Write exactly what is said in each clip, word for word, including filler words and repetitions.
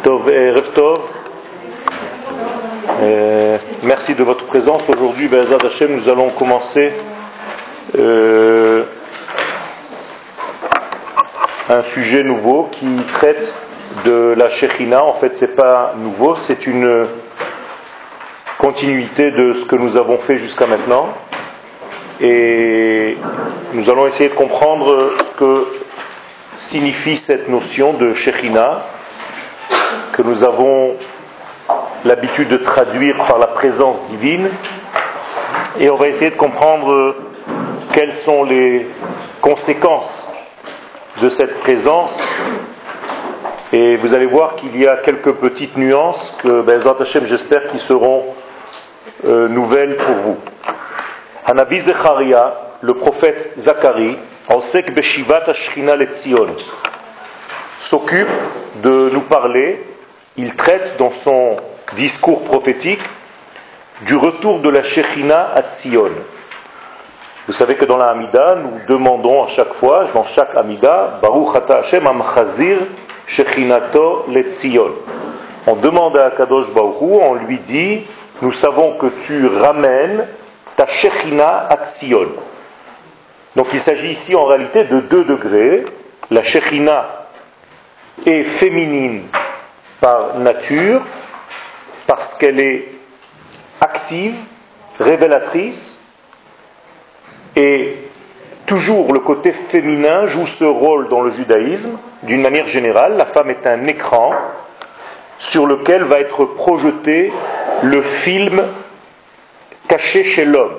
Tov, Erev Tov. Euh, merci de votre présence. Aujourd'hui, Be'ezrat Hashem, nous allons commencer euh, un sujet nouveau qui traite de la Shekhinah. En fait, c'est pas nouveau, c'est une continuité de ce que nous avons fait jusqu'à maintenant. Et nous allons essayer de comprendre ce que signifie cette notion de Shekhinah, que nous avons l'habitude de traduire par la présence divine, et on va essayer de comprendre quelles sont les conséquences de cette présence. Et vous allez voir qu'il y a quelques petites nuances que, Be'ezrat Hashem, j'espère, qui seront euh, nouvelles pour vous. Hanavi Zecharia, le prophète Zacharie, Osek Beshivat Hashchina Letzion, s'occupe de nous parler. Il traite dans son discours prophétique du retour de la Shekhinah à Tzion. Vous savez que dans la Hamida, nous demandons à chaque fois, dans chaque Hamida, Baruch Ata Hashem Amchazir Shekhinato Letzion. On demande à Kadosh Baruch Hu, on lui dit, nous savons que tu ramènes ta Shekhinah à Tzion. Donc il s'agit ici en réalité de deux degrés. La Shekhinah est féminine par nature, parce qu'elle est active, révélatrice, et toujours le côté féminin joue ce rôle dans le judaïsme. D'une manière générale, la femme est un écran sur lequel va être projeté le film caché chez l'homme.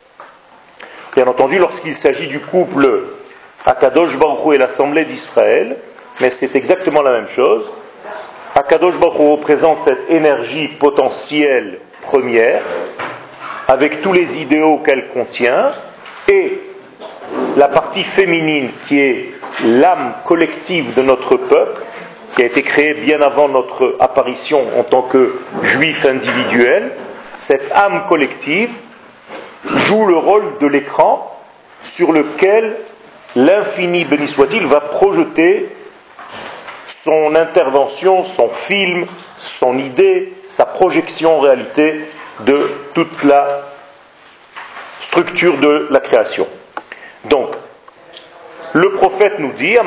Bien entendu, lorsqu'il s'agit du couple Akadosh Baruch Hu et l'Assemblée d'Israël, mais c'est exactement la même chose. Akadosh Baruch Hu représente cette énergie potentielle première, avec tous les idéaux qu'elle contient, et la partie féminine qui est l'âme collective de notre peuple, qui a été créée bien avant notre apparition en tant que juif individuel. Cette âme collective joue le rôle de l'écran sur lequel l'infini, béni soit-il, va projeter son intervention, son film, son idée, sa projection en réalité de toute la structure de la création. Donc, le prophète nous dit,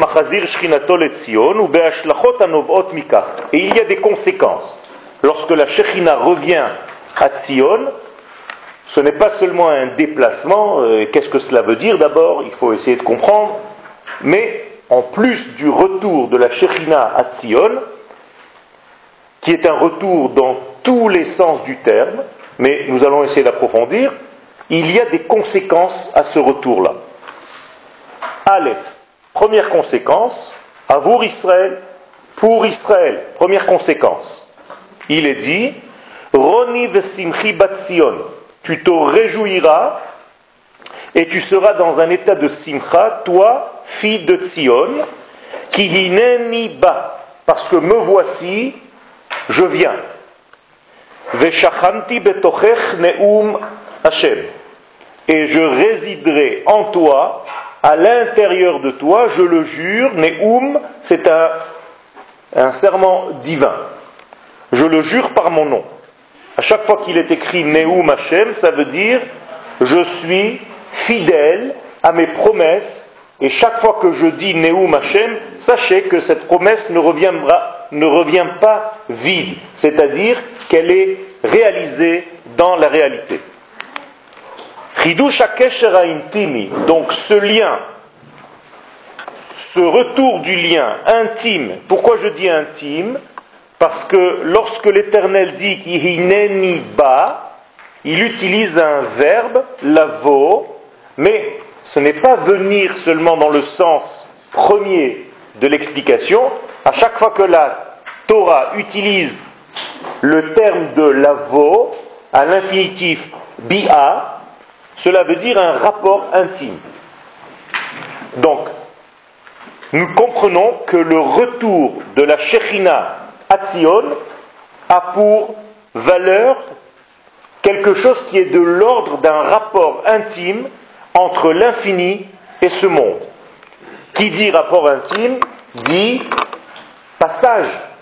et il y a des conséquences. Lorsque la Shekhinah revient à Tzion, ce n'est pas seulement un déplacement. Euh, qu'est-ce que cela veut dire d'abord? Il faut essayer de comprendre. Mais en plus du retour de la Shekhinah à Tzion, qui est un retour dans tous les sens du terme, mais nous allons essayer d'approfondir, il y a des conséquences à ce retour-là. Aleph, première conséquence, Avour Israël, pour Israël, première conséquence. Il est dit, Roni vesimchi bat Tzion, tu te réjouiras et tu seras dans un état de simcha, toi, fille de Tzion, ki hineni ba, parce que me voici, je viens. Veshachanti betochech neum Hashem, et je résiderai en toi, à l'intérieur de toi, je le jure. Neum, c'est un, un serment divin. Je le jure par mon nom. À chaque fois qu'il est écrit Neum Hashem, ça veut dire je suis fidèle à mes promesses, et chaque fois que je dis Neum Hashem, sachez que cette promesse ne reviendra, ne revient pas vide, c'est-à-dire qu'elle est réalisée dans la réalité. Chidush HaKesher HaIntimi, donc ce lien, ce retour du lien intime. Pourquoi je dis intime? Parce que lorsque l'Éternel dit Ki hineni ba, il utilise un verbe, lavo, mais ce n'est pas venir seulement dans le sens premier de l'explication. À chaque fois que la Torah utilise le terme de lavo à l'infinitif bi'a, cela veut dire un rapport intime. Donc, nous comprenons que le retour de la Shekhinah à Tzion a pour valeur quelque chose qui est de l'ordre d'un rapport intime entre l'infini et ce monde. Qui dit rapport intime dit passage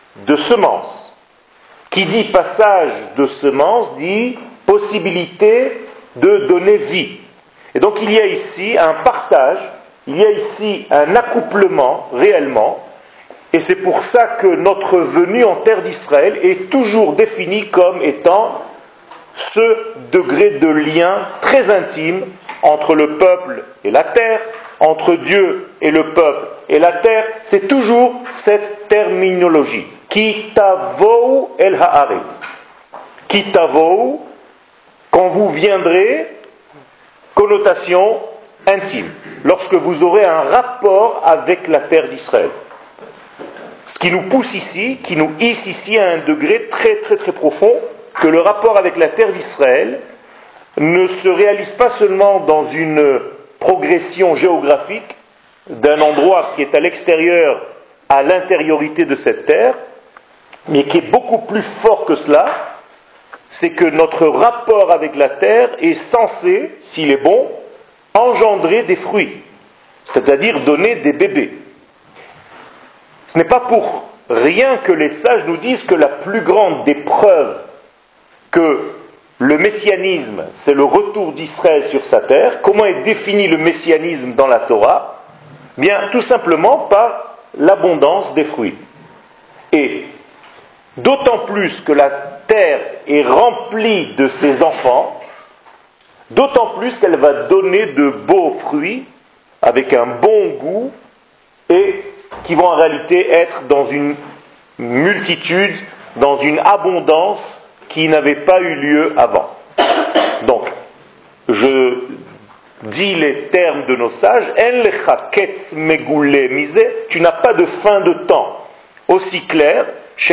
de semence. Qui dit passage de semence dit possibilité de donner vie. Et donc il y a ici un partage, il y a ici un accouplement réellement, et c'est pour ça que notre venue en terre d'Israël est toujours définie comme étant ce degré de lien très intime entre le peuple et la terre, entre Dieu et le peuple et la terre, c'est toujours cette terminologie. Ki tavou el haaretz. Ki tavou, quand vous viendrez, connotation intime, lorsque vous aurez un rapport avec la terre d'Israël. Ce qui nous pousse ici, qui nous hisse ici à un degré très très très profond, que le rapport avec la terre d'Israël ne se réalise pas seulement dans une progression géographique d'un endroit qui est à l'extérieur à l'intériorité de cette terre, mais qui est beaucoup plus fort que cela, c'est que notre rapport avec la terre est censé, s'il est bon, engendrer des fruits, c'est-à-dire donner des bébés. Ce n'est pas pour rien que les sages nous disent que la plus grande des preuves que le messianisme, c'est le retour d'Israël sur sa terre. Comment est défini le messianisme dans la Torah? Bien, tout simplement par l'abondance des fruits. Et d'autant plus que la terre est remplie de ses enfants, d'autant plus qu'elle va donner de beaux fruits avec un bon goût et qui vont en réalité être dans une multitude, dans une abondance qui n'avait pas eu lieu avant. Donc, je dis les termes de nos sages, En lecha ketz megoulé mise, tu n'as pas de fin de temps aussi clair,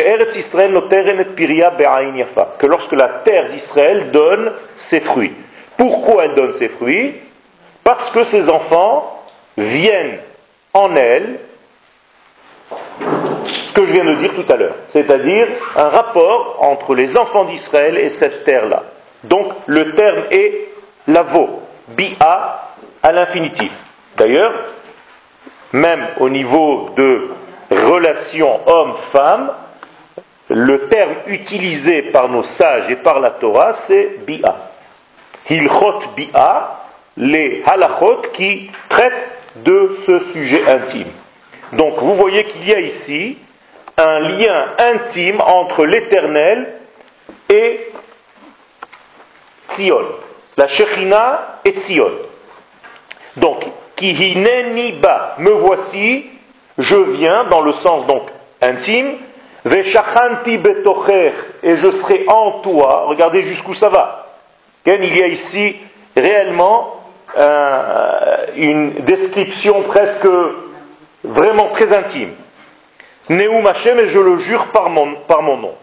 que lorsque la terre d'Israël donne ses fruits. Pourquoi elle donne ses fruits? Parce que ses enfants viennent en elle, ce que je viens de dire tout à l'heure, c'est-à-dire un rapport entre les enfants d'Israël et cette terre-là. Donc le terme est lavo, bi'a à l'infinitif. D'ailleurs, même au niveau de relation homme-femme, le terme utilisé par nos sages et par la Torah, c'est bi'a. Hilchot bi'a, les halachot qui traitent de ce sujet intime. Donc vous voyez qu'il y a ici un lien intime entre l'Éternel et Tzion, la Shekhinah et Tzion. Donc, ki hineni ba, me voici, je viens dans le sens donc intime, veshachanti betocher, et je serai en toi. Regardez jusqu'où ça va. Il y a ici réellement euh, une description presque vraiment très intime. Neum Hashem, et je le jure par mon, par mon nom.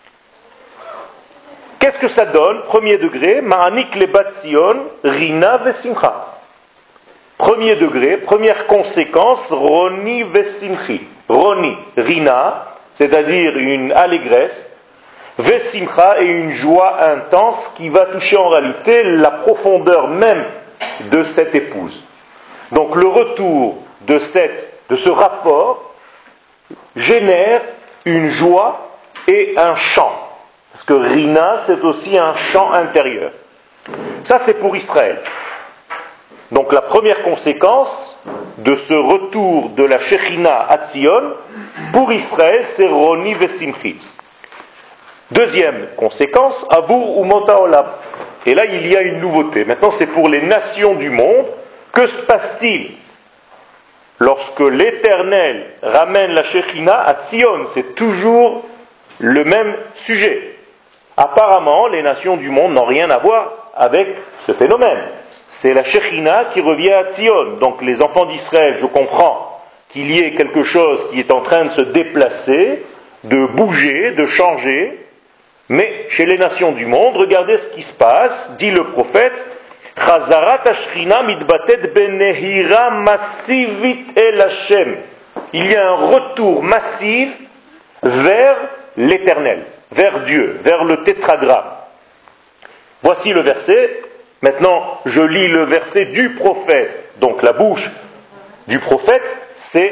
Qu'est-ce que ça donne? Premier degré, Ma'anik le bat Sion, Rina vesimcha. Premier degré, première conséquence, Roni vesimchi. Roni, Rina, c'est-à-dire une allégresse, vesimcha et une joie intense qui va toucher en réalité la profondeur même de cette épouse. Donc le retour de, cette, de ce rapport génère une joie et un chant. Parce que Rina, c'est aussi un chant intérieur. Ça, c'est pour Israël. Donc la première conséquence de ce retour de la Shekhinah à Tzion, pour Israël, c'est Roni Vesimchi. Deuxième conséquence, Abur Umota Olam. Et là, il y a une nouveauté. Maintenant, c'est pour les nations du monde. Que se passe-t-il lorsque l'Éternel ramène la Shekhinah à Tzion? C'est toujours le même sujet. Apparemment, les nations du monde n'ont rien à voir avec ce phénomène. C'est la Shekhinah qui revient à Tzion. Donc les enfants d'Israël, je comprends qu'il y ait quelque chose qui est en train de se déplacer, de bouger, de changer. Mais chez les nations du monde, regardez ce qui se passe, dit le prophète, Chazarat Ashchina mitbatet benehira massivit el Hashem. Il y a un retour massif vers l'Éternel, vers Dieu, vers le tétragramme. Voici le verset. Maintenant, je lis le verset du prophète. Donc la bouche du prophète, c'est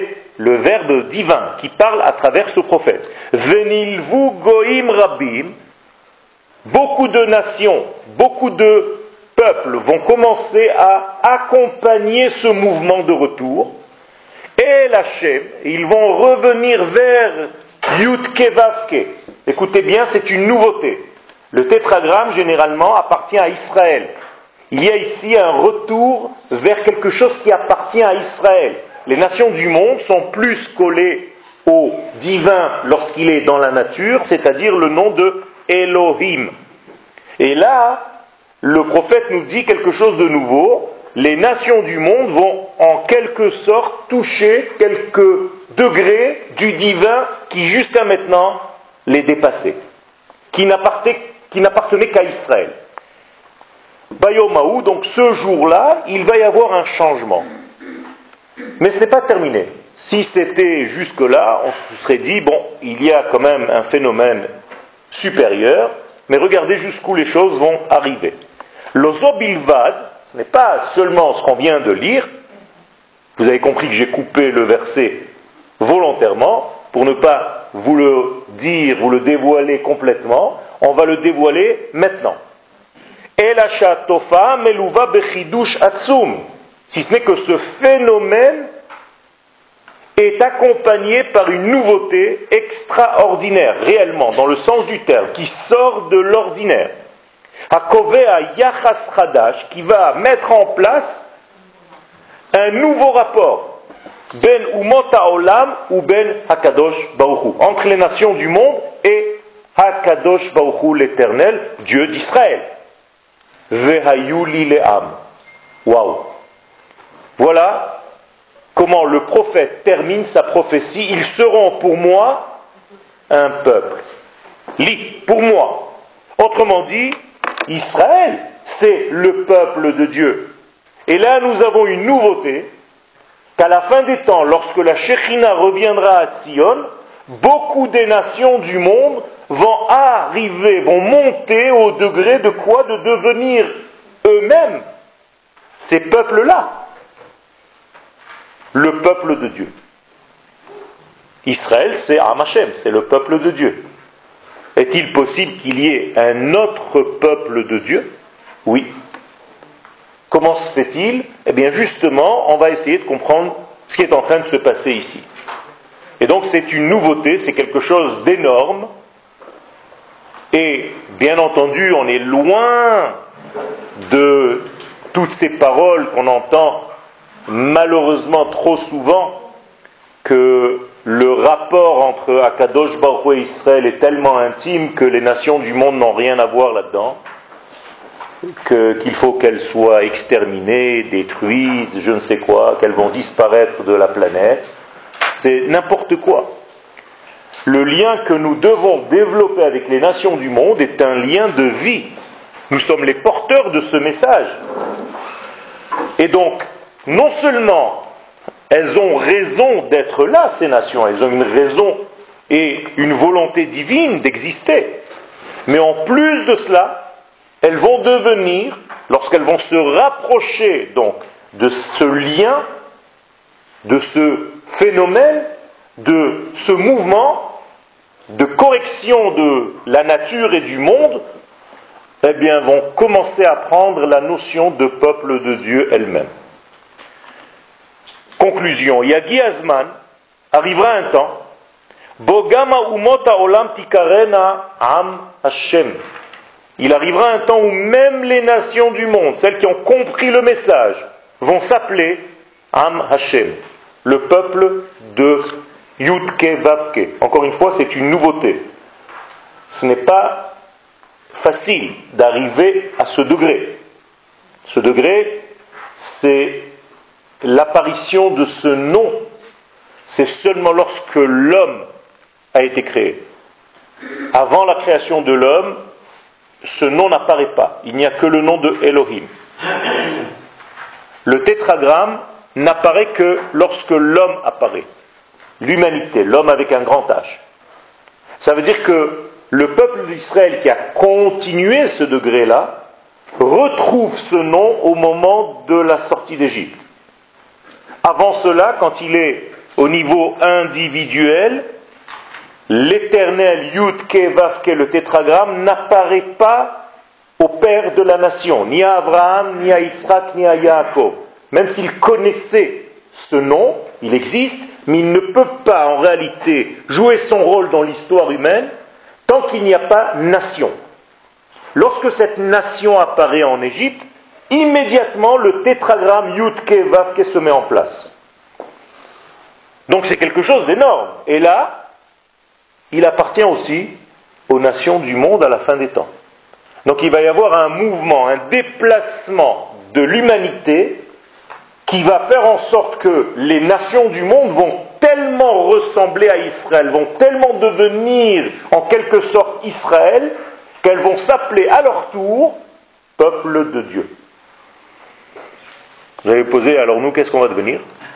le verbe divin qui parle à travers ce prophète. Venilvu goim rabim, beaucoup de nations, beaucoup de peuples vont commencer à accompagner ce mouvement de retour. Et l'Hachem, ils vont revenir vers Yudke Vavke. Écoutez bien, c'est une nouveauté. Le tétragramme, généralement, appartient à Israël. Il y a ici un retour vers quelque chose qui appartient à Israël. Les nations du monde sont plus collées au divin lorsqu'il est dans la nature, c'est-à-dire le nom de Elohim. Et là, le prophète nous dit quelque chose de nouveau. Les nations du monde vont en quelque sorte toucher quelques degrés du divin qui jusqu'à maintenant les dépassait, qui n'appartenait, qui n'appartenait qu'à Israël. Bayomaou, donc ce jour-là, il va y avoir un changement. Mais ce n'est pas terminé. Si c'était jusque-là, on se serait dit, bon, il y a quand même un phénomène supérieur, mais regardez jusqu'où les choses vont arriver. L'ozo bilvad, ce n'est pas seulement ce qu'on vient de lire. Vous avez compris que j'ai coupé le verset volontairement pour ne pas vous le dire, vous le dévoiler complètement. On va le dévoiler maintenant. Si ce n'est que ce phénomène est accompagné par une nouveauté extraordinaire, réellement, dans le sens du terme, qui sort de l'ordinaire. Hakovea Yachas Chadash, qui va mettre en place un nouveau rapport ben umot haolam ou ben Hakadosh Baruch Hu, entre les nations du monde et Hakadosh Baruch Hu, l'Éternel, Dieu d'Israël. Vehayu li le'am. Waouh! Voilà comment le prophète termine sa prophétie. Ils seront pour moi un peuple. Li, pour moi. Autrement dit, Israël, c'est le peuple de Dieu. Et là, nous avons une nouveauté, qu'à la fin des temps, lorsque la Shekhinah reviendra à Sion, beaucoup des nations du monde vont arriver, vont monter au degré de quoi? De devenir eux-mêmes ces peuples-là. Le peuple de Dieu. Israël, c'est Am Hashem, c'est le peuple de Dieu. Est-il possible qu'il y ait un autre peuple de Dieu? Oui. Comment se fait-il? Eh bien justement, on va essayer de comprendre ce qui est en train de se passer ici. Et donc c'est une nouveauté, c'est quelque chose d'énorme. Et bien entendu, on est loin de toutes ces paroles qu'on entend malheureusement trop souvent, que le rapport entre Akadosh Baruch Hu et Israël est tellement intime que les nations du monde n'ont rien à voir là-dedans, que, qu'il faut qu'elles soient exterminées, détruites, je ne sais quoi, qu'elles vont disparaître de la planète. C'est n'importe quoi. Le lien que nous devons développer avec les nations du monde est un lien de vie. Nous sommes les porteurs de ce message. Et donc, non seulement elles ont raison d'être là, ces nations, elles ont une raison et une volonté divine d'exister, mais en plus de cela, elles vont devenir, lorsqu'elles vont se rapprocher donc de ce lien, de ce phénomène, de ce mouvement de correction de la nature et du monde, eh bien, vont commencer à prendre la notion de peuple de Dieu elle-même. Conclusion, Yagi Azman, arrivera un temps, Bogama umota olam tikarena am Hashem. Il arrivera un temps où même les nations du monde, celles qui ont compris le message, vont s'appeler Am Hashem, le peuple de Yudke Vavke. Encore une fois, c'est une nouveauté. Ce n'est pas facile d'arriver à ce degré. Ce degré, c'est l'apparition de ce nom. C'est seulement lorsque l'homme a été créé. Avant la création de l'homme, ce nom n'apparaît pas. Il n'y a que le nom de Elohim. Le tétragramme n'apparaît que lorsque l'homme apparaît. L'humanité, l'homme avec un grand H. Ça veut dire que le peuple d'Israël qui a continué ce degré-là retrouve ce nom au moment de la sortie d'Égypte. Avant cela, quand il est au niveau individuel, l'éternel Yud Ke Vav Ke, le tétragramme, n'apparaît pas au père de la nation, ni à Abraham, ni à Yitzhak, ni à Yaakov. Même s'il connaissait ce nom, il existe, mais il ne peut pas en réalité jouer son rôle dans l'histoire humaine tant qu'il n'y a pas nation. Lorsque cette nation apparaît en Égypte, immédiatement le tétragramme Yud Ke Vav Ke se met en place. Donc c'est quelque chose d'énorme. Et là, il appartient aussi aux nations du monde à la fin des temps. Donc il va y avoir un mouvement, un déplacement de l'humanité qui va faire en sorte que les nations du monde vont tellement ressembler à Israël, vont tellement devenir en quelque sorte Israël, qu'elles vont s'appeler à leur tour peuple de Dieu. Vous allez poser, alors nous, qu'est-ce qu'on va devenir?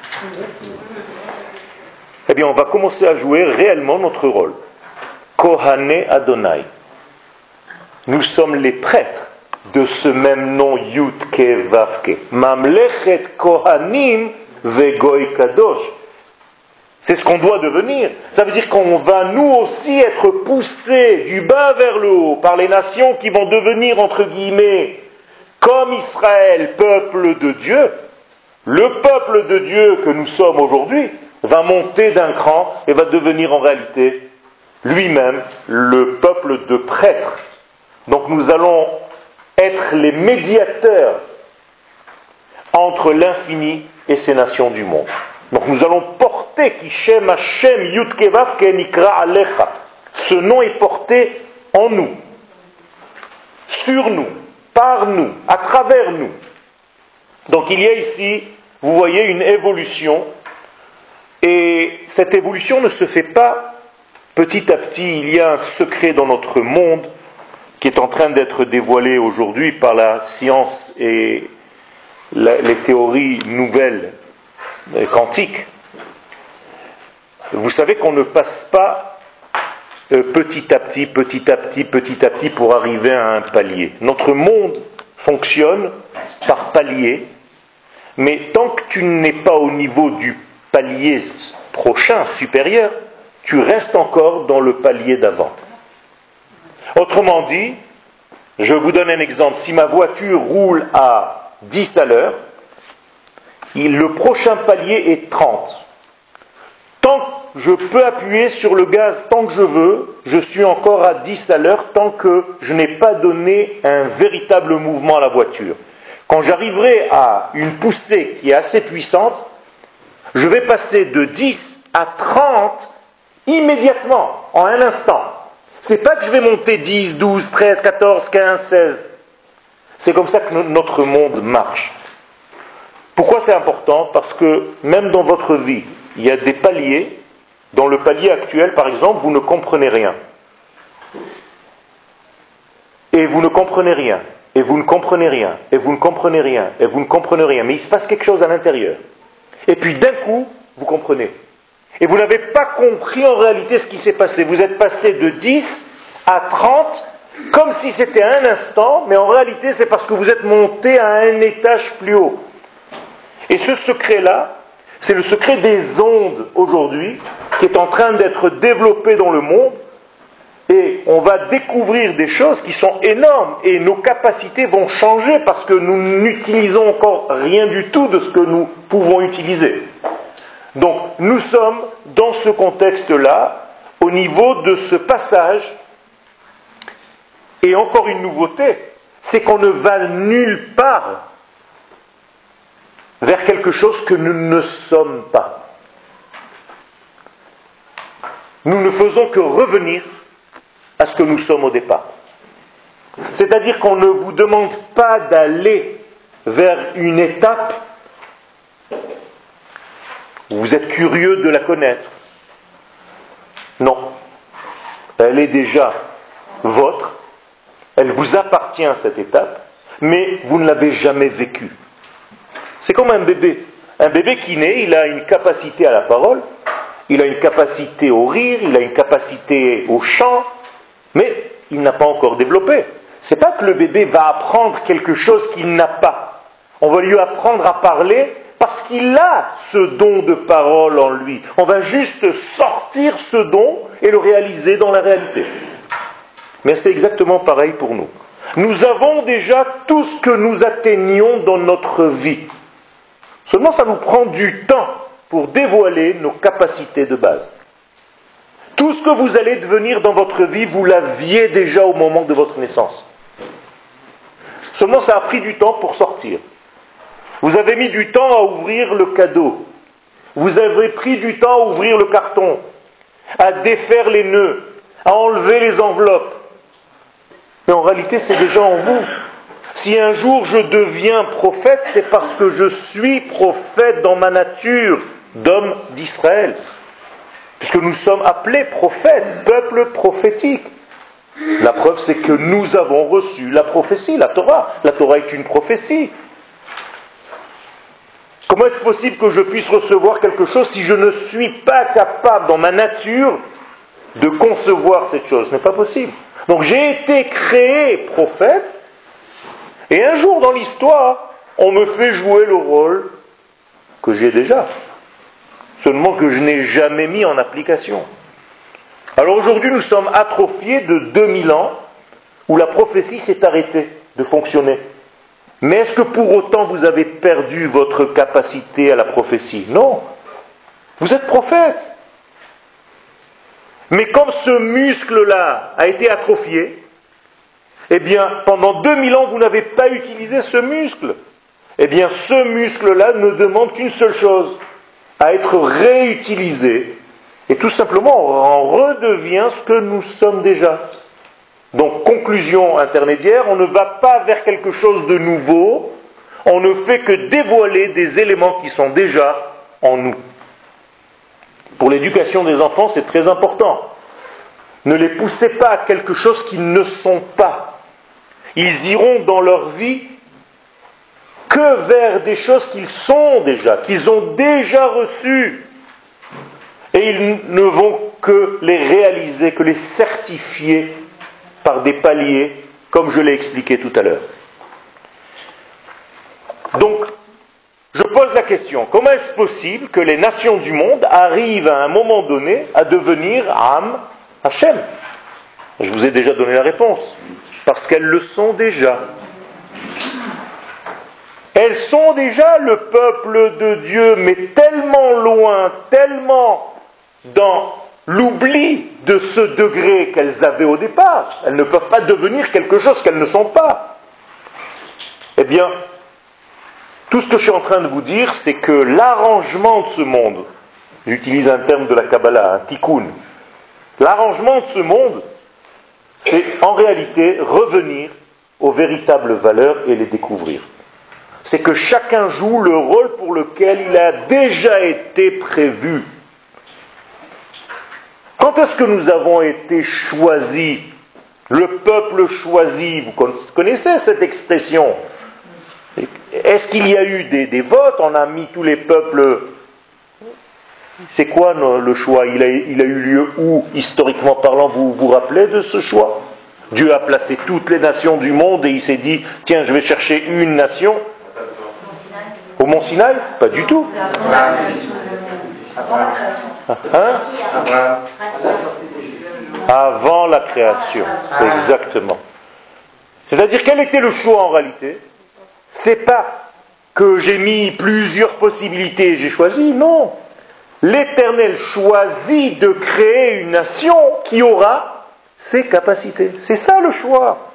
Eh bien, on va commencer à jouer réellement notre rôle. Kohane Adonai. Nous sommes les prêtres de ce même nom Yud Ke Vav Ke. Mamlechet Kohanim Vegoy Kadosh. C'est ce qu'on doit devenir. Ça veut dire qu'on va nous aussi être poussés du bas vers le haut par les nations qui vont devenir, entre guillemets, comme Israël, peuple de Dieu. Le peuple de Dieu que nous sommes aujourd'hui va monter d'un cran et va devenir en réalité lui-même le peuple de prêtres. Donc nous allons être les médiateurs entre l'infini et ces nations du monde. Donc nous allons porter Kishem Hashem Yud Ke Vav Ke Nikra Alecha. Ce nom est porté en nous, sur nous, par nous, à travers nous. Donc il y a ici, vous voyez, une évolution. Et cette évolution ne se fait pas petit à petit. Il y a un secret dans notre monde qui est en train d'être dévoilé aujourd'hui par la science et la, les théories nouvelles quantiques. Vous savez qu'on ne passe pas euh, petit à petit, petit à petit, petit à petit pour arriver à un palier. Notre monde fonctionne par palier, mais tant que tu n'es pas au niveau du palier prochain, supérieur, tu restes encore dans le palier d'avant. Autrement dit, je vous donne un exemple. Si ma voiture roule à dix à l'heure, le prochain palier est trente. Tant que je peux appuyer sur le gaz tant que je veux, je suis encore à dix à l'heure tant que je n'ai pas donné un véritable mouvement à la voiture. Quand j'arriverai à une poussée qui est assez puissante, je vais passer de dix à trente immédiatement, en un instant. C'est pas que je vais monter dix, douze, treize, quatorze, quinze, seize. C'est comme ça que notre monde marche. Pourquoi c'est important? Parce que même dans votre vie, il y a des paliers. Dans le palier actuel, par exemple, vous ne comprenez rien. Et vous ne comprenez rien. Et vous ne comprenez rien. Et vous ne comprenez rien. Et vous ne comprenez rien. Mais il se passe quelque chose à l'intérieur. Et puis d'un coup, vous comprenez. Et vous n'avez pas compris en réalité ce qui s'est passé. Vous êtes passé de dix à trente, comme si c'était un instant, mais en réalité c'est parce que vous êtes monté à un étage plus haut. Et ce secret-là, c'est le secret des ondes aujourd'hui, qui est en train d'être développé dans le monde, et on va découvrir des choses qui sont énormes, et nos capacités vont changer parce que nous n'utilisons encore rien du tout de ce que nous pouvons utiliser. Donc, nous sommes dans ce contexte-là, au niveau de ce passage, et encore une nouveauté, c'est qu'on ne va nulle part vers quelque chose que nous ne sommes pas. Nous ne faisons que revenir à ce que nous sommes au départ. C'est-à-dire qu'on ne vous demande pas d'aller vers une étape. Vous êtes curieux de la connaître. Non. Elle est déjà votre. Elle vous appartient à cette étape, mais vous ne l'avez jamais vécue. C'est comme un bébé. Un bébé qui naît, il a une capacité à la parole, il a une capacité au rire, il a une capacité au chant, mais il n'a pas encore développé. Ce n'est pas que le bébé va apprendre quelque chose qu'il n'a pas. On va lui apprendre à parler parce qu'il a ce don de parole en lui. On va juste sortir ce don et le réaliser dans la réalité. Mais c'est exactement pareil pour nous. Nous avons déjà tout ce que nous atteignons dans notre vie. Seulement, ça nous prend du temps pour dévoiler nos capacités de base. Tout ce que vous allez devenir dans votre vie, vous l'aviez déjà au moment de votre naissance. Seulement, ça a pris du temps pour sortir. Vous avez mis du temps à ouvrir le cadeau. Vous avez pris du temps à ouvrir le carton, à défaire les nœuds, à enlever les enveloppes. Mais en réalité, c'est déjà en vous. Si un jour je deviens prophète, c'est parce que je suis prophète dans ma nature d'homme d'Israël. Puisque nous sommes appelés prophètes, peuple prophétique. La preuve, c'est que nous avons reçu la prophétie, la Torah. La Torah est une prophétie. Comment est-ce possible que je puisse recevoir quelque chose si je ne suis pas capable, dans ma nature, de concevoir cette chose? Ce n'est pas possible. Donc j'ai été créé prophète, et un jour dans l'histoire, on me fait jouer le rôle que j'ai déjà. Seulement que je n'ai jamais mis en application. Alors aujourd'hui, nous sommes atrophiés de deux mille ans, où la prophétie s'est arrêtée de fonctionner. Mais est-ce que pour autant vous avez perdu votre capacité à la prophétie? Non. Vous êtes prophète. Mais comme ce muscle-là a été atrophié, eh bien, pendant deux mille ans, vous n'avez pas utilisé ce muscle. Eh bien, ce muscle-là ne demande qu'une seule chose, à être réutilisé. Et tout simplement, on redevient ce que nous sommes déjà. Donc, conclusion intermédiaire, on ne va pas vers quelque chose de nouveau, on ne fait que dévoiler des éléments qui sont déjà en nous. Pour l'éducation des enfants, c'est très important. Ne les poussez pas à quelque chose qu'ils ne sont pas. Ils iront dans leur vie que vers des choses qu'ils sont déjà, qu'ils ont déjà reçues. Et ils ne vont que les réaliser, que les certifier par des paliers, comme je l'ai expliqué tout à l'heure. Donc, je pose la question, comment est-ce possible que les nations du monde arrivent à un moment donné à devenir Am Hashem? Je vous ai déjà donné la réponse. Parce qu'elles le sont déjà. Elles sont déjà le peuple de Dieu, mais tellement loin, tellement dans l'oubli de ce degré qu'elles avaient au départ. Elles ne peuvent pas devenir quelque chose qu'elles ne sont pas. Eh bien, tout ce que je suis en train de vous dire, c'est que l'arrangement de ce monde, j'utilise un terme de la Kabbalah, un tikkun, l'arrangement de ce monde, c'est en réalité revenir aux véritables valeurs et les découvrir. C'est que chacun joue le rôle pour lequel il a déjà été prévu. Quand est-ce que nous avons été choisis? Le peuple choisi, vous connaissez cette expression? Est-ce qu'il y a eu des, des votes? On a mis tous les peuples. C'est quoi le choix? il a, il a eu lieu où, historiquement parlant? Vous vous rappelez de ce choix? Dieu a placé toutes les nations du monde et il s'est dit, tiens, je vais chercher une nation. Au Mont Sinaï? Pas du tout. Avant la création. Hein? Avant la création. Exactement. C'est-à-dire, quel était le choix en réalité? C'est pas que j'ai mis plusieurs possibilités et j'ai choisi, non. L'Éternel choisit de créer une nation qui aura ses capacités. C'est ça le choix.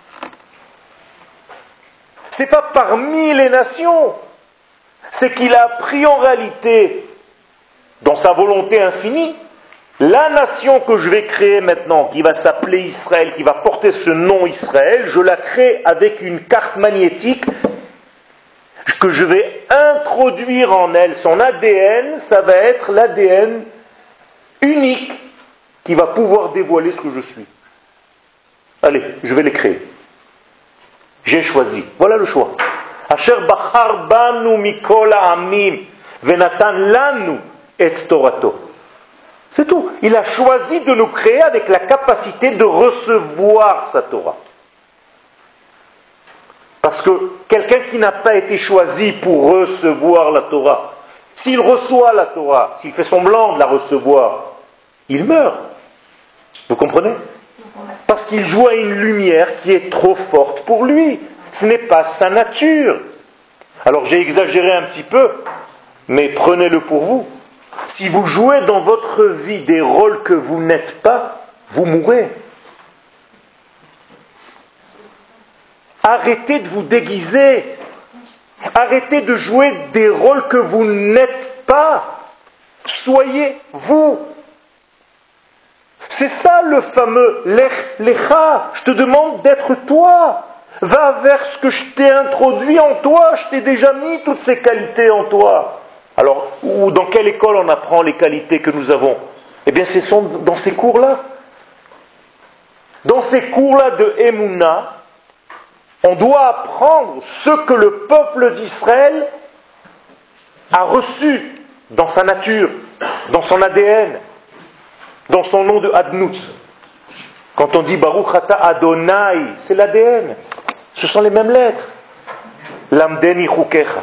C'est pas parmi les nations. C'est qu'il a pris en réalité, dans sa volonté infinie, la nation que je vais créer maintenant, qui va s'appeler Israël, qui va porter ce nom Israël, je la crée avec une carte magnétique que je vais introduire en elle. Son A D N, ça va être l'A D N unique qui va pouvoir dévoiler ce que je suis. Allez, je vais les créer. J'ai choisi. Voilà le choix. Asher bachar banu mikol ha'amim venatan lanu et torato. C'est tout. Il a choisi de nous créer avec la capacité de recevoir sa Torah. Parce que quelqu'un qui n'a pas été choisi pour recevoir la Torah, s'il reçoit la Torah, s'il fait semblant de la recevoir, il meurt. Vous comprenez? Parce qu'il joue à une lumière qui est trop forte pour lui. Ce n'est pas sa nature. Alors j'ai exagéré un petit peu, mais prenez-le pour vous. Si vous jouez dans votre vie des rôles que vous n'êtes pas, vous mourrez. Arrêtez de vous déguiser. Arrêtez de jouer des rôles que vous n'êtes pas. Soyez vous. C'est ça le fameux Lech Lecha. Je te demande d'être toi. Va vers ce que je t'ai introduit en toi. Je t'ai déjà mis toutes ces qualités en toi. Alors, ou dans quelle école on apprend les qualités que nous avons? Eh bien, ce sont dans ces cours-là. Dans ces cours-là de Emouna, on doit apprendre ce que le peuple d'Israël a reçu dans sa nature, dans son A D N, dans son nom de Adnout. Quand on dit Baruch Ata Adonai, c'est l'A D N. Ce sont les mêmes lettres. Lamdeni Chukecha.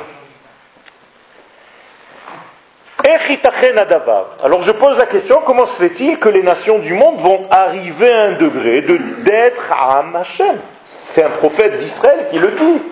Alors je pose la question, comment se fait-il que les nations du monde vont arriver à un degré de d'être Am Hashem? C'est un prophète d'Israël qui le dit.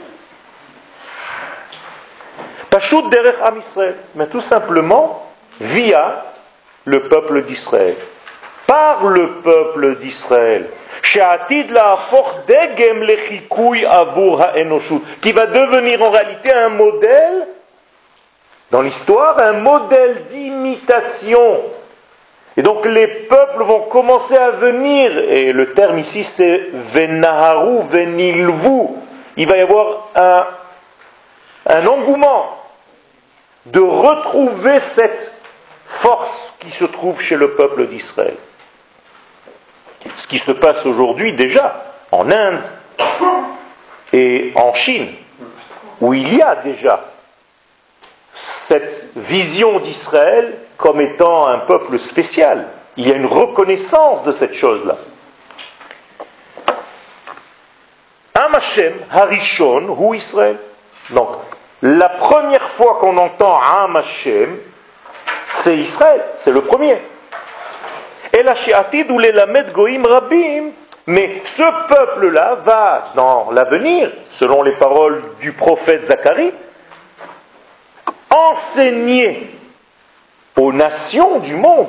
Pashut derech Am Israël, mais tout simplement via le peuple d'Israël. Par le peuple d'Israël. She'atid la'afoch degem lechikuy avur ha'enoshut, qui va devenir en réalité un modèle dans l'histoire, un modèle d'imitation. Et donc les peuples vont commencer à venir, et le terme ici c'est venaharu, venilvu. Il va y avoir un, un engouement de retrouver cette force qui se trouve chez le peuple d'Israël. Ce qui se passe aujourd'hui déjà en Inde et en Chine, où il y a déjà cette vision d'Israël comme étant un peuple spécial. Il y a une reconnaissance de cette chose-là. Am Hashem Harishon hu Israël. Donc, la première fois qu'on entend Am Hashem, c'est Israël, c'est le premier. Et la She'atid ou les Lamed Goïm Rabim, mais ce peuple-là va, dans l'avenir, selon les paroles du prophète Zacharie, enseigner aux nations du monde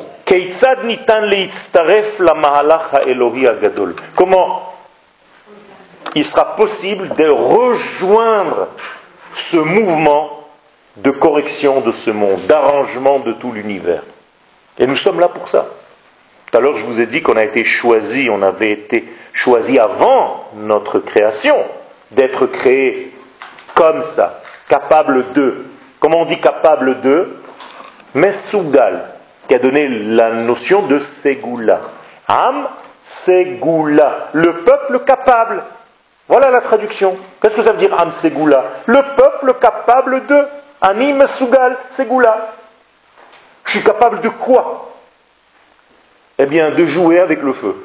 comment il sera possible de rejoindre ce mouvement de correction de ce monde, d'arrangement de tout l'univers. Et nous sommes là pour ça. Tout à l'heure, je vous ai dit qu'on a été choisi, on avait été choisi avant notre création, d'être créé comme ça, capable de. Comment on dit capable de? Mesougal, qui a donné la notion de Ségoula. Am Ségoula, le peuple capable. Voilà la traduction. Qu'est-ce que ça veut dire Am Ségoula? Le peuple capable de. Ani Mesougal, Ségoula. Je suis capable de quoi? Eh bien, de jouer avec le feu.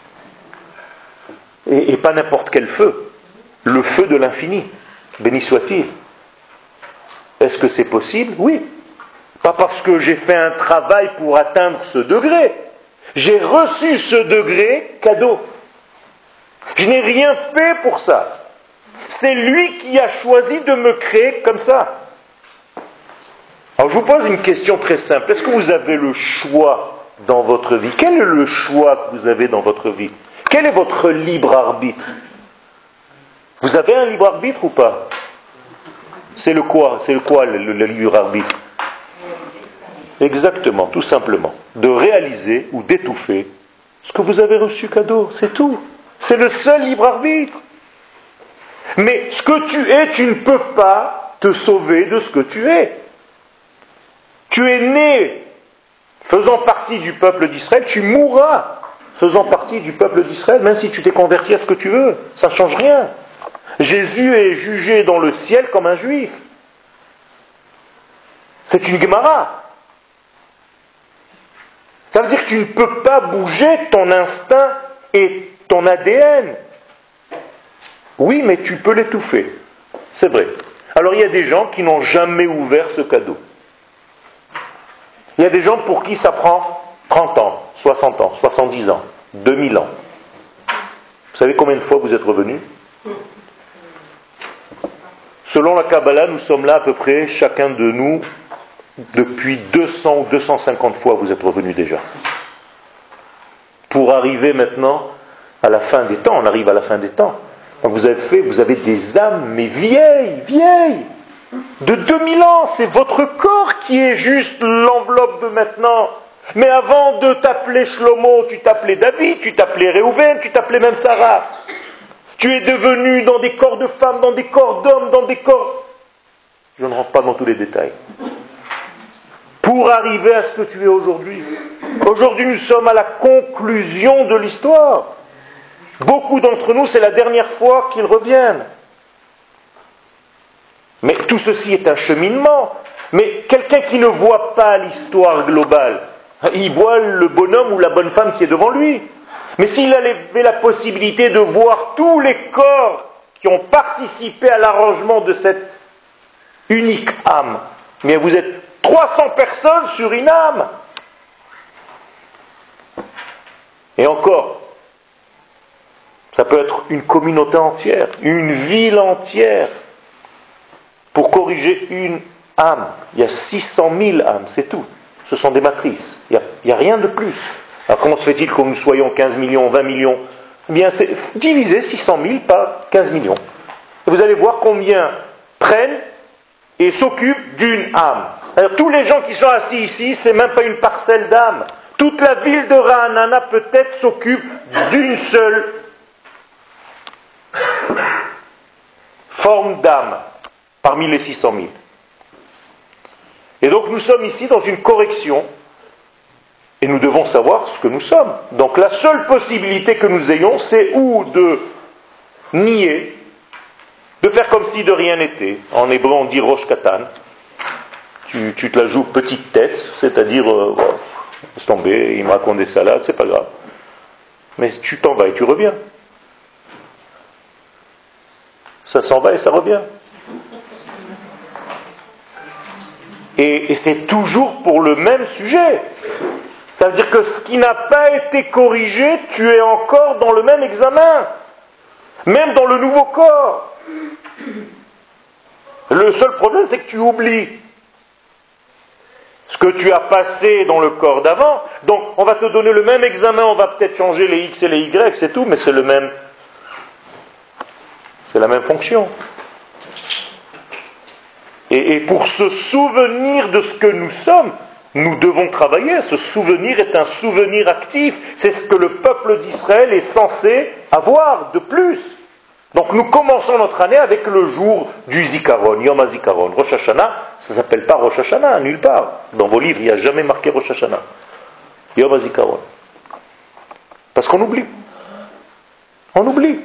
Et, et pas n'importe quel feu. Le feu de l'infini. Béni soit-il. Est-ce que c'est possible? Oui. Pas parce que j'ai fait un travail pour atteindre ce degré. J'ai reçu ce degré cadeau. Je n'ai rien fait pour ça. C'est lui qui a choisi de me créer comme ça. Alors je vous pose une question très simple. Est-ce que vous avez le choix dans votre vie? Quel est le choix que vous avez dans votre vie? Quel est votre libre arbitre? Vous avez un libre arbitre ou pas? C'est le quoi? C'est le quoi le, le libre arbitre? Exactement, tout simplement. De réaliser ou d'étouffer ce que vous avez reçu cadeau, c'est tout. C'est le seul libre arbitre. Mais ce que tu es, tu ne peux pas te sauver de ce que tu es. Tu es né faisant partie du peuple d'Israël, tu mourras faisant partie du peuple d'Israël, même si tu t'es converti à ce que tu veux. Ça ne change rien. Jésus est jugé dans le ciel comme un juif. C'est une Gemara. Ça veut dire que tu ne peux pas bouger ton instinct et ton A D N. Oui, mais tu peux l'étouffer. C'est vrai. Alors il y a des gens qui n'ont jamais ouvert ce cadeau. Il y a des gens pour qui ça prend trente ans, soixante ans, soixante-dix ans, deux mille ans. Vous savez combien de fois vous êtes revenus? Selon la Kabbalah, nous sommes là à peu près, chacun de nous, depuis deux cents ou deux cent cinquante fois vous êtes revenus déjà. Pour arriver maintenant à la fin des temps, on arrive à la fin des temps. Donc vous avez fait, vous avez des âmes, mais vieilles, vieilles, de deux mille ans, c'est votre corps qui est juste l'enveloppe de maintenant. Mais avant de t'appeler Shlomo, tu t'appelais David, tu t'appelais Réhouven, tu t'appelais même Sarah. Tu es devenu dans des corps de femmes, dans des corps d'hommes, dans des corps... Je ne rentre pas dans tous les détails. Pour arriver à ce que tu es aujourd'hui. Aujourd'hui, nous sommes à la conclusion de l'histoire. Beaucoup d'entre nous, c'est la dernière fois qu'ils reviennent. Mais tout ceci est un cheminement. Mais quelqu'un qui ne voit pas l'histoire globale, il voit le bonhomme ou la bonne femme qui est devant lui. Mais s'il avait la possibilité de voir tous les corps qui ont participé à l'arrangement de cette unique âme, mais vous êtes trois cents personnes sur une âme. Et encore, ça peut être une communauté entière, une ville entière, pour corriger une âme. Il y a six cent mille âmes, c'est tout. Ce sont des matrices. Il n'y a, il y a rien de plus. Alors comment se fait-il que nous soyons quinze millions, vingt millions? Eh bien, c'est diviser six cent mille par quinze millions. Et vous allez voir combien prennent et s'occupent d'une âme. Alors, tous les gens qui sont assis ici, c'est même pas une parcelle d'âme. Toute la ville de Ra'anana peut-être s'occupe d'une seule forme d'âme parmi les six cent mille. Et donc nous sommes ici dans une correction et nous devons savoir ce que nous sommes. Donc la seule possibilité que nous ayons, c'est ou de nier, de faire comme si de rien n'était. En hébreu on dit Rosh Katan. Tu, tu te la joues petite tête, c'est-à-dire euh, oh, laisse tomber, il me raconte des salades, c'est pas grave. Mais tu t'en vas et tu reviens. Ça s'en va et ça revient. Et, et c'est toujours pour le même sujet. Ça veut dire que ce qui n'a pas été corrigé, tu es encore dans le même examen. Même dans le nouveau corps. Le seul problème, c'est que tu oublies ce que tu as passé dans le corps d'avant. Donc, on va te donner le même examen, on va peut-être changer les X et les Y, c'est tout, mais c'est le même. C'est la même fonction. Et, et pour se souvenir de ce que nous sommes, nous devons travailler. Ce souvenir est un souvenir actif. C'est ce que le peuple d'Israël est censé avoir de plus. Donc nous commençons notre année avec le jour du Zikaron, Yom HaZikaron. Rosh Hashanah, ça ne s'appelle pas Rosh Hashanah, nulle part. Dans vos livres, il n'y a jamais marqué Rosh Hashanah. Yom HaZikaron. Parce qu'on oublie. On oublie.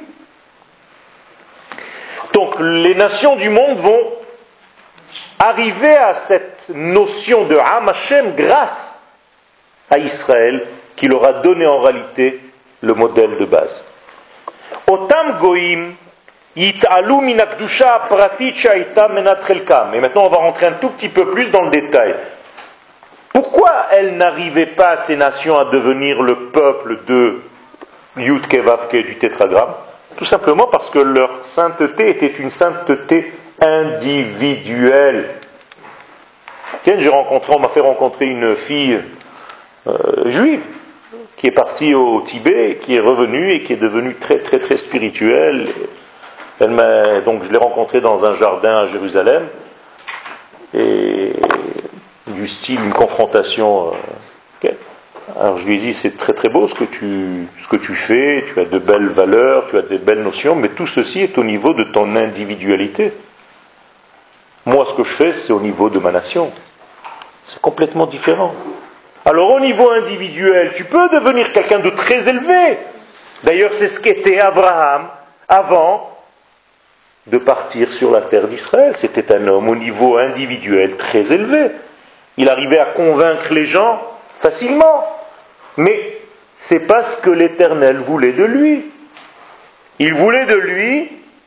Donc les nations du monde vont arriver à cette notion de Am Hashem grâce à Israël, qui leur a donné en réalité le modèle de base. Otam goïm yit'alu min hakdusha pratit sha'ayta menat chelkam. Et maintenant on va rentrer un tout petit peu plus dans le détail. Pourquoi elles n'arrivaient pas, ces nations, à devenir le peuple de Yud Ke Vav Ke du tétragramme? Tout simplement parce que leur sainteté était une sainteté individuelle. Tiens, j'ai rencontré, on m'a fait rencontrer une fille euh, juive qui est partie au Tibet, qui est revenue et qui est devenue très très très spirituelle. Elle m'a, donc je l'ai rencontrée dans un jardin à Jérusalem, et du style une confrontation. Euh, okay. Alors je lui ai dit, c'est très très beau ce que tu ce que tu fais, tu as de belles valeurs, tu as de belles notions, mais tout ceci est au niveau de ton individualité. Moi, ce que je fais, c'est au niveau de ma nation. C'est complètement différent. Alors, au niveau individuel, tu peux devenir quelqu'un de très élevé. D'ailleurs, c'est ce qu'était Abraham avant de partir sur la terre d'Israël. C'était un homme au niveau individuel très élevé. Il arrivait à convaincre les gens facilement. Mais c'est pas ce que l'Éternel voulait de lui. Il voulait de lui ce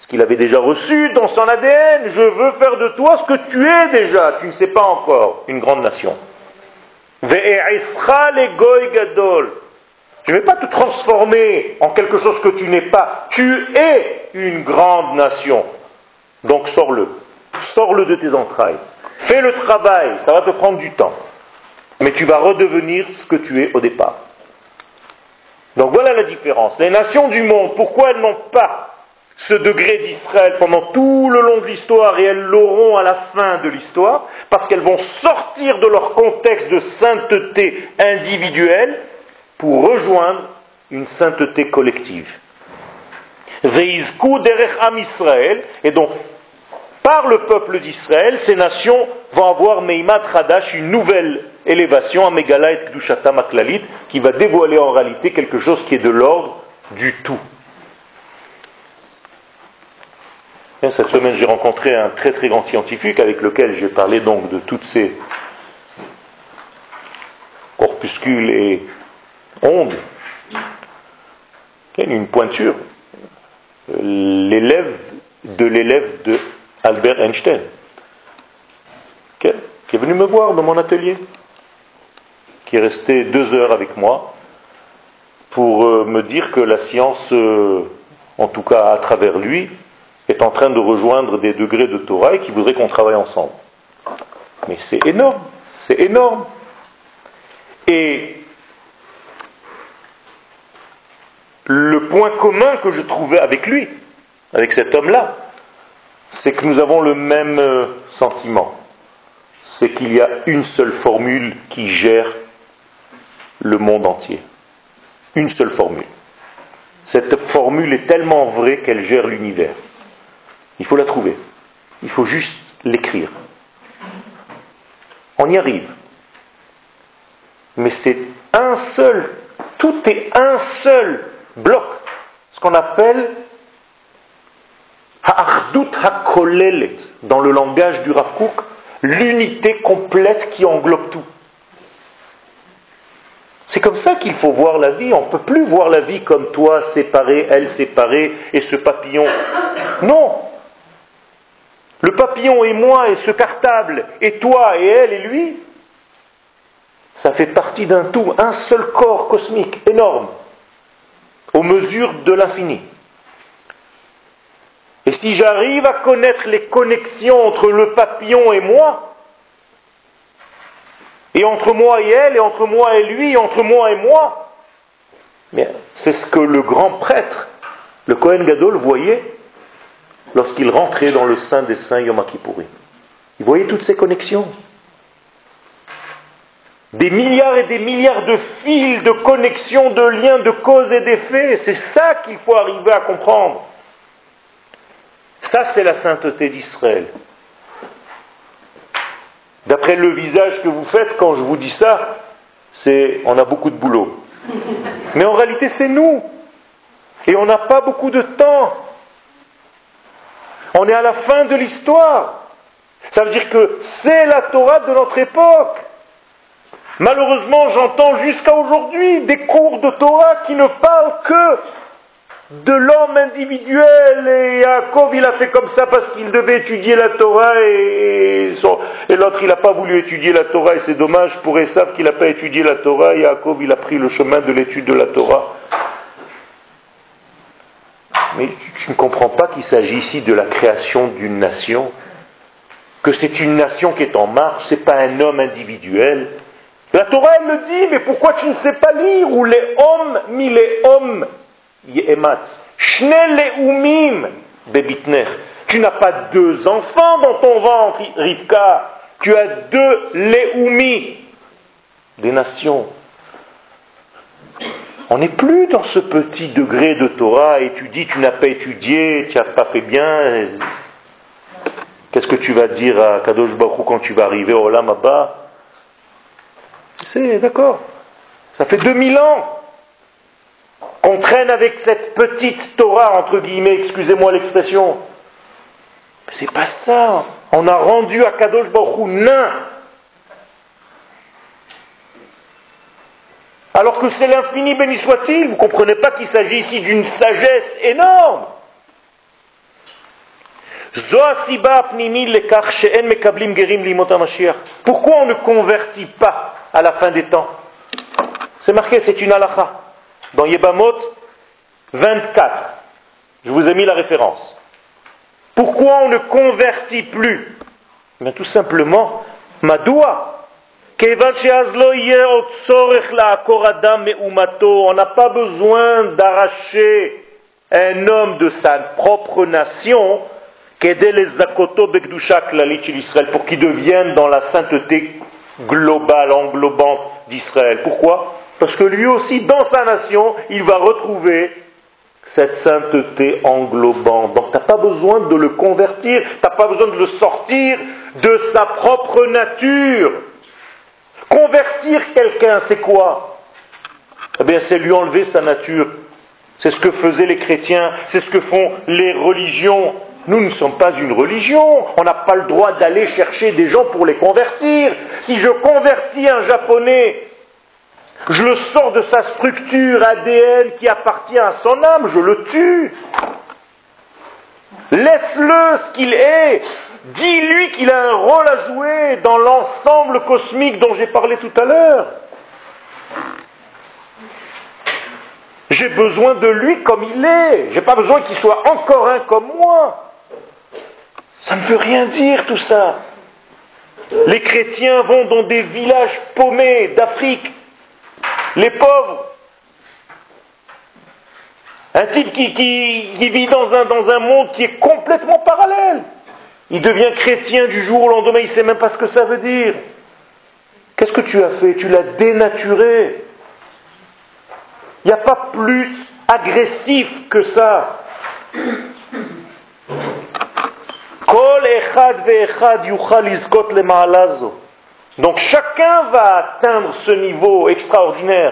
qu'il avait déjà reçu dans son A D N. Je veux faire de toi ce que tu es déjà, tu ne sais pas encore, une grande nation. Ve'e'escha le goy gadol. Je ne vais pas te transformer en quelque chose que tu n'es pas. Tu es une grande nation. Donc sors-le. Sors-le de tes entrailles. Fais le travail, ça va te prendre du temps. Mais tu vas redevenir ce que tu es au départ. Donc voilà la différence. Les nations du monde, pourquoi elles n'ont pas ce degré d'Israël pendant tout le long de l'histoire et elles l'auront à la fin de l'histoire? Parce qu'elles vont sortir de leur contexte de sainteté individuelle pour rejoindre une sainteté collective. Veizku derech am Israël, et donc par le peuple d'Israël, ces nations vont avoir Meimat Chadash, une nouvelle élévation, à Megala et Kdushata Maklalit, qui va dévoiler en réalité quelque chose qui est de l'ordre du tout. Et cette semaine, j'ai rencontré un très très grand scientifique avec lequel j'ai parlé donc de toutes ces corpuscules et ondes. Il y a une pointure. L'élève de l'élève de Albert Einstein, qui est venu me voir dans mon atelier, qui est resté deux heures avec moi pour me dire que la science, en tout cas à travers lui, est en train de rejoindre des degrés de Torah et qui voudrait qu'on travaille ensemble. Mais c'est énorme, c'est énorme. Et le point commun que je trouvais avec lui, avec cet homme-là, c'est que nous avons le même sentiment. C'est qu'il y a une seule formule qui gère le monde entier. Une seule formule. Cette formule est tellement vraie qu'elle gère l'univers. Il faut la trouver. Il faut juste l'écrire. On y arrive. Mais c'est un seul, tout est un seul bloc. Ce qu'on appelle Ha'achdut ha'kolelet, dans le langage du Rav Kook, l'unité complète qui englobe tout. C'est comme ça qu'il faut voir la vie. On ne peut plus voir la vie comme toi séparée, elle séparée, et ce papillon. Non. Le papillon et moi, et ce cartable, et toi, et elle, et lui, ça fait partie d'un tout, un seul corps cosmique, énorme, aux mesures de l'infini. Et si j'arrive à connaître les connexions entre le papillon et moi, et entre moi et elle, et entre moi et lui, et entre moi et moi, bien, c'est ce que le grand prêtre, le Kohen Gadol, voyait lorsqu'il rentrait dans le sein des saints Yom Kippourim. Il voyait toutes ces connexions. Des milliards et des milliards de fils, de connexions, de liens, de causes et d'effets. C'est ça qu'il faut arriver à comprendre. Ça, c'est la sainteté d'Israël. D'après le visage que vous faites quand je vous dis ça, c'est on a beaucoup de boulot. Mais en réalité, c'est nous. Et on n'a pas beaucoup de temps. On est à la fin de l'histoire. Ça veut dire que c'est la Torah de notre époque. Malheureusement, j'entends jusqu'à aujourd'hui des cours de Torah qui ne parlent que de l'homme individuel. Et Yaakov, il a fait comme ça parce qu'il devait étudier la Torah et, son, et l'autre, il n'a pas voulu étudier la Torah. Et c'est dommage pour Esav qu'il n'a pas étudié la Torah. Et Yaakov, il a pris le chemin de l'étude de la Torah. Mais tu, tu ne comprends pas qu'il s'agit ici de la création d'une nation, que c'est une nation qui est en marche, ce n'est pas un homme individuel. La Torah, elle le dit, mais pourquoi tu ne sais pas lire? Ou les hommes, mi les hommes, ye'ematz, shne le'umim, bebitner. Tu n'as pas deux enfants dans ton ventre, Rivka, tu as deux le'umi, des nations. On n'est plus dans ce petit degré de Torah et tu dis tu n'as pas étudié, tu n'as pas fait bien. Qu'est-ce que tu vas dire à Kadosh Baruch Hu quand tu vas arriver au Olam Haba? C'est d'accord. Ça fait deux mille ans qu'on traîne avec cette petite Torah, entre guillemets, excusez-moi l'expression. C'est pas ça. On a rendu à Kadosh Baruch Hu nain. Alors que c'est l'infini, béni soit-il, vous ne comprenez pas qu'il s'agit ici d'une sagesse énorme. Pourquoi on ne convertit pas à la fin des temps? C'est marqué, c'est une halakha. Dans Yebamot vingt-quatre. Je vous ai mis la référence. Pourquoi on ne convertit plus? Mais tout simplement, Madoua. On n'a pas besoin d'arracher un homme de sa propre nation pour qu'il devienne dans la sainteté globale, englobante d'Israël. Pourquoi? Parce que lui aussi, dans sa nation, il va retrouver cette sainteté englobante. Donc tu n'as pas besoin de le convertir, tu n'as pas besoin de le sortir de sa propre nature. Convertir quelqu'un, c'est quoi? Eh bien, c'est lui enlever sa nature. C'est ce que faisaient les chrétiens, c'est ce que font les religions. Nous ne sommes pas une religion. On n'a pas le droit d'aller chercher des gens pour les convertir. Si je convertis un Japonais, je le sors de sa structure A D N qui appartient à son âme, je le tue. Laisse-le ce qu'il est. Dis-lui qu'il a un rôle à jouer dans l'ensemble cosmique dont j'ai parlé tout à l'heure. J'ai besoin de lui comme il est. Je n'ai pas besoin qu'il soit encore un comme moi. Ça ne veut rien dire tout ça. Les chrétiens vont dans des villages paumés d'Afrique. Les pauvres. Un type qui, qui, qui vit dans un, dans un monde qui est complètement parallèle. Il devient chrétien du jour au lendemain, il ne sait même pas ce que ça veut dire. Qu'est-ce que tu as fait? Tu l'as dénaturé. Il n'y a pas plus agressif que ça. Donc chacun va atteindre ce niveau extraordinaire.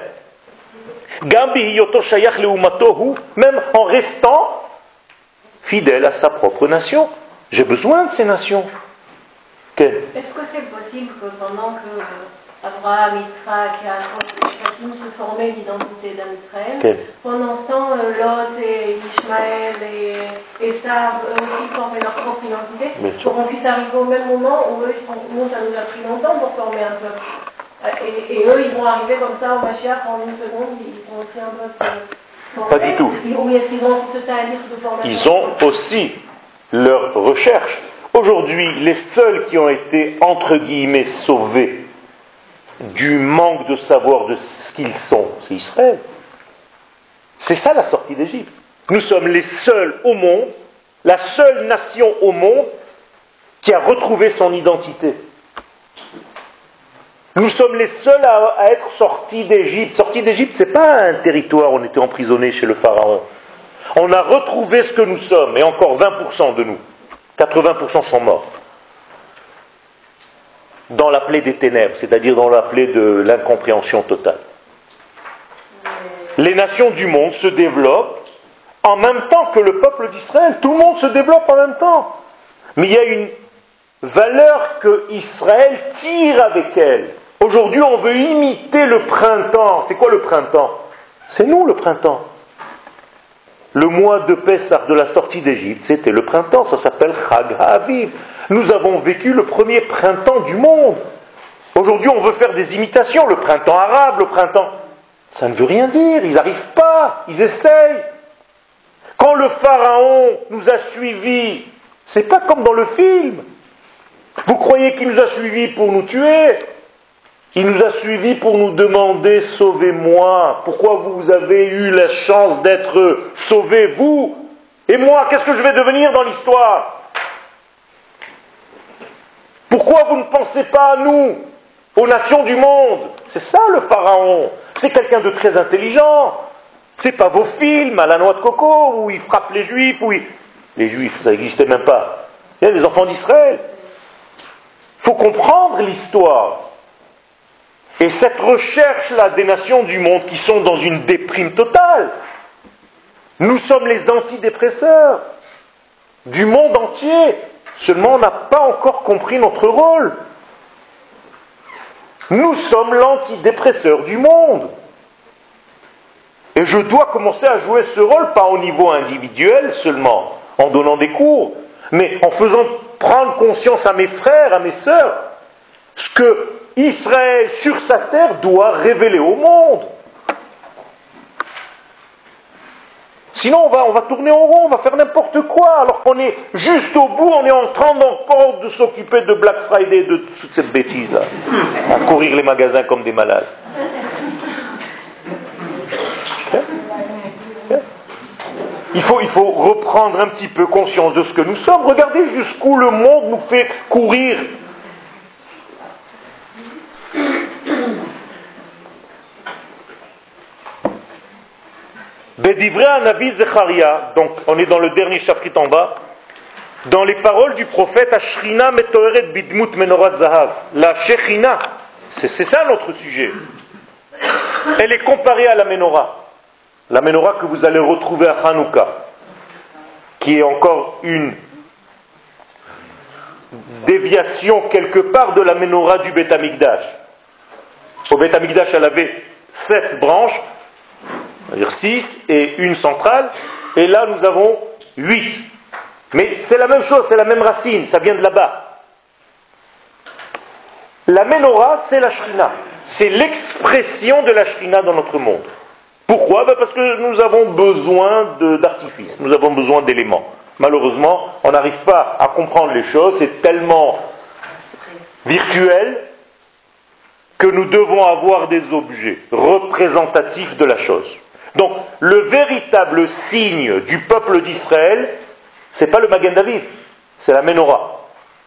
Même en restant fidèle à sa propre nation. J'ai besoin de ces nations. Okay. Est-ce que c'est possible que pendant que Abraham, Yitzhak et Jacob se formaient l'identité d'un Israël, okay. pendant ce temps, Lot et Ishmaël et Esav, eux aussi formaient leur propre identité, pour qu'on puisse arriver au même moment où eux, ils sont, nous, ça nous a pris longtemps pour former un peuple. Et, et eux, ils vont arriver comme ça au Mashiach en une seconde, ils sont aussi un peuple formé. Pas du tout. Ou est-ce qu'ils ont aussi ce taïr de formation? Ils ont aussi leur recherche. Aujourd'hui, les seuls qui ont été, entre guillemets, sauvés du manque de savoir de ce qu'ils sont, c'est Israël. C'est ça la sortie d'Égypte. Nous sommes les seuls au monde, la seule nation au monde qui a retrouvé son identité. Nous sommes les seuls à, à être sortis d'Égypte. Sortis d'Égypte, ce n'est pas un territoire où on était emprisonné chez le pharaon. On a retrouvé ce que nous sommes, et encore vingt pour cent de nous. quatre-vingts pour cent sont morts. Dans la plaie des ténèbres, c'est-à-dire dans la plaie de l'incompréhension totale. Les nations du monde se développent en même temps que le peuple d'Israël. Tout le monde se développe en même temps. Mais il y a une valeur que Israël tire avec elle. Aujourd'hui, on veut imiter le printemps. C'est quoi le printemps? C'est nous le printemps. Le mois de Pessah, de la sortie d'Égypte, c'était le printemps, ça s'appelle Chag HaAviv. Nous avons vécu le premier printemps du monde. Aujourd'hui, on veut faire des imitations, le printemps arabe, le printemps... Ça ne veut rien dire, ils n'arrivent pas, ils essayent. Quand le pharaon nous a suivis, c'est pas comme dans le film. Vous croyez qu'il nous a suivis pour nous tuer? Il nous a suivis pour nous demander « Sauvez-moi ». Pourquoi vous avez eu la chance d'être sauvés, vous? Et moi, qu'est-ce que je vais devenir dans l'histoire? Pourquoi vous ne pensez pas à nous, aux nations du monde? C'est ça le pharaon. C'est quelqu'un de très intelligent. C'est pas vos films à la noix de coco où il frappe les juifs, où il... Les juifs, ça n'existait même pas. Il y a les enfants d'Israël. Il faut comprendre l'histoire. Et cette recherche-là des nations du monde qui sont dans une déprime totale. Nous sommes les antidépresseurs du monde entier. Seulement, on n'a pas encore compris notre rôle. Nous sommes l'antidépresseur du monde. Et je dois commencer à jouer ce rôle, pas au niveau individuel seulement, en donnant des cours, mais en faisant prendre conscience à mes frères, à mes sœurs, ce que Israël sur sa terre doit révéler au monde. Sinon, on va, on va tourner en rond, on va faire n'importe quoi, alors qu'on est juste au bout, on est en train encore de s'occuper de Black Friday, de toute cette bêtise-là, à courir les magasins comme des malades. Okay? Okay? Il faut, il faut reprendre un petit peu conscience de ce que nous sommes. Regardez jusqu'où le monde nous fait courir. Bédivrei Hanavi Zecharia, donc on est dans le dernier chapitre en bas, dans les paroles du prophète, Ashrina metoeret bidmut menorat zahav. La Shechina, c'est, c'est ça notre sujet. Elle est comparée à la menorah. La menorah que vous allez retrouver à Hanouka, qui est encore une déviation quelque part de la menorah du Beth Amikdash. Au Beth Amikdash, elle avait sept branches, c'est-à-dire six et une centrale, et là nous avons huit. Mais c'est la même chose, c'est la même racine, ça vient de là-bas. La menorah, c'est la shrina. C'est l'expression de la shrina dans notre monde. Pourquoi ? Ben parce que nous avons besoin de, d'artifices, nous avons besoin d'éléments. Malheureusement, on n'arrive pas à comprendre les choses, c'est tellement virtuel que nous devons avoir des objets représentatifs de la chose. Donc, le véritable signe du peuple d'Israël, ce n'est pas le Magen David, c'est la menorah.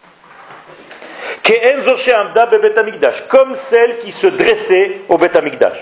Comme celle qui se dressait au Beth Amikdash.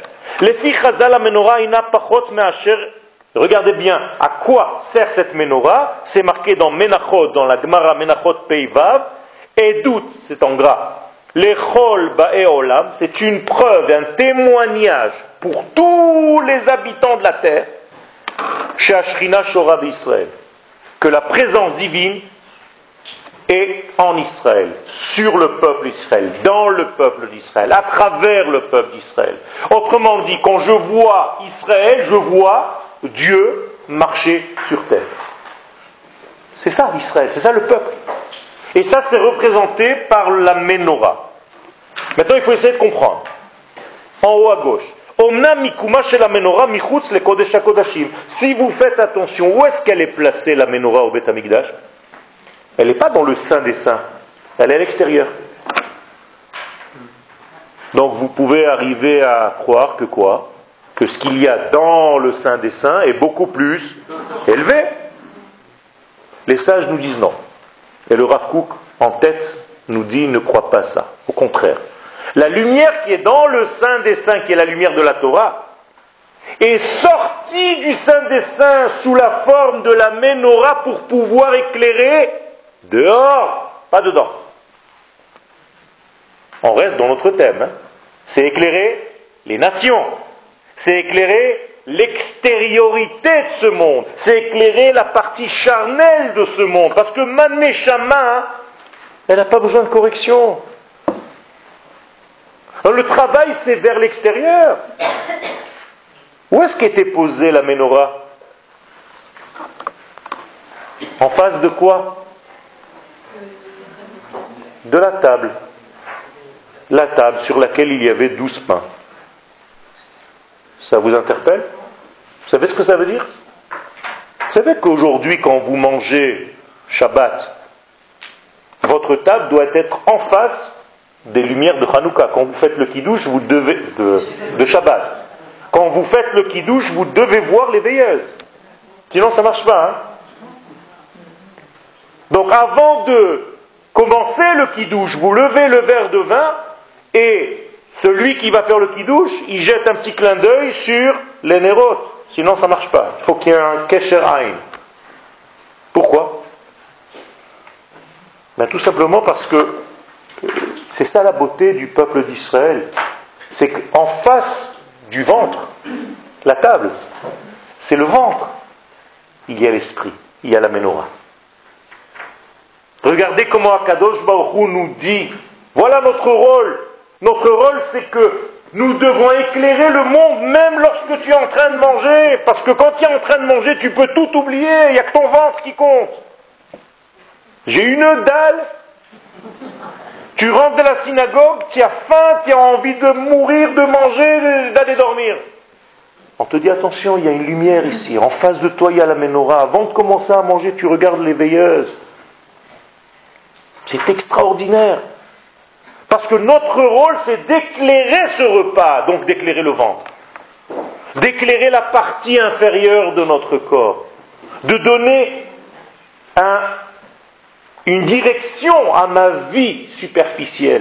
Regardez bien à quoi sert cette menorah. C'est marqué dans Menachot, dans la Gemara Menachot Peivav. Edut, c'est en gras. L'Echol Ba'e Olam, c'est une preuve, un témoignage pour tous les habitants de la terre, chez Ashrina Shora d'Israël, que la présence divine est en Israël, sur le peuple d'Israël, dans le peuple d'Israël, à travers le peuple d'Israël. Autrement dit, quand je vois Israël, je vois Dieu marcher sur terre. C'est ça Israël, c'est ça le peuple. Et ça, c'est représenté par la menorah. Maintenant, il faut essayer de comprendre. En haut à gauche. Si vous faites attention, où est-ce qu'elle est placée, la menorah au Beth Amikdash ? Elle n'est pas dans le Saint des Saints. Elle est à l'extérieur. Donc, vous pouvez arriver à croire que quoi ? Que ce qu'il y a dans le Saint des Saints est beaucoup plus élevé. Les sages nous disent non. Et le Rav Kook, en tête, nous dit ne crois pas ça. Au contraire. La lumière qui est dans le Saint des Saints, qui est la lumière de la Torah, est sortie du Saint des Saints sous la forme de la menorah pour pouvoir éclairer dehors, pas dedans. On reste dans notre thème. Hein. C'est éclairer les nations. C'est éclairer l'extériorité de ce monde. C'est éclairer la partie charnelle de ce monde. Parce que Mané Shama, elle n'a pas besoin de correction. Alors, le travail, c'est vers l'extérieur. Où est-ce qu'était posée la menorah ? En face de quoi ? De la table. La table sur laquelle il y avait douze pains. Ça vous interpelle ? Vous savez ce que ça veut dire ? Vous savez qu'aujourd'hui, quand vous mangez Shabbat, votre table doit être en face des lumières de Hanouka. Quand vous faites le kiddush, vous devez de, de Shabbat. Quand vous faites le kiddush, vous devez voir les veilleuses. Sinon, ça ne marche pas. Hein. Donc, avant de commencer le kiddush, vous levez le verre de vin et celui qui va faire le kiddush, il jette un petit clin d'œil sur les nérotes. Sinon, ça ne marche pas. Il faut qu'il y ait un kesher ayn. Pourquoi ? Ben, tout simplement parce que c'est ça la beauté du peuple d'Israël. C'est qu'en face du ventre, la table, c'est le ventre. Il y a l'esprit, il y a la menorah. Regardez comment Akadosh Baruch Hu nous dit, voilà notre rôle. Notre rôle, c'est que nous devons éclairer le monde, même lorsque tu es en train de manger. Parce que quand tu es en train de manger, tu peux tout oublier. Il n'y a que ton ventre qui compte. J'ai une dalle. Tu rentres de la synagogue, tu as faim, tu as envie de mourir, de manger, d'aller dormir. On te dit attention, il y a une lumière ici. En face de toi, il y a la menorah. Avant de commencer à manger, tu regardes les veilleuses. C'est extraordinaire. Parce que notre rôle, c'est d'éclairer ce repas, donc d'éclairer le ventre. D'éclairer la partie inférieure de notre corps. De donner un, une direction à ma vie superficielle.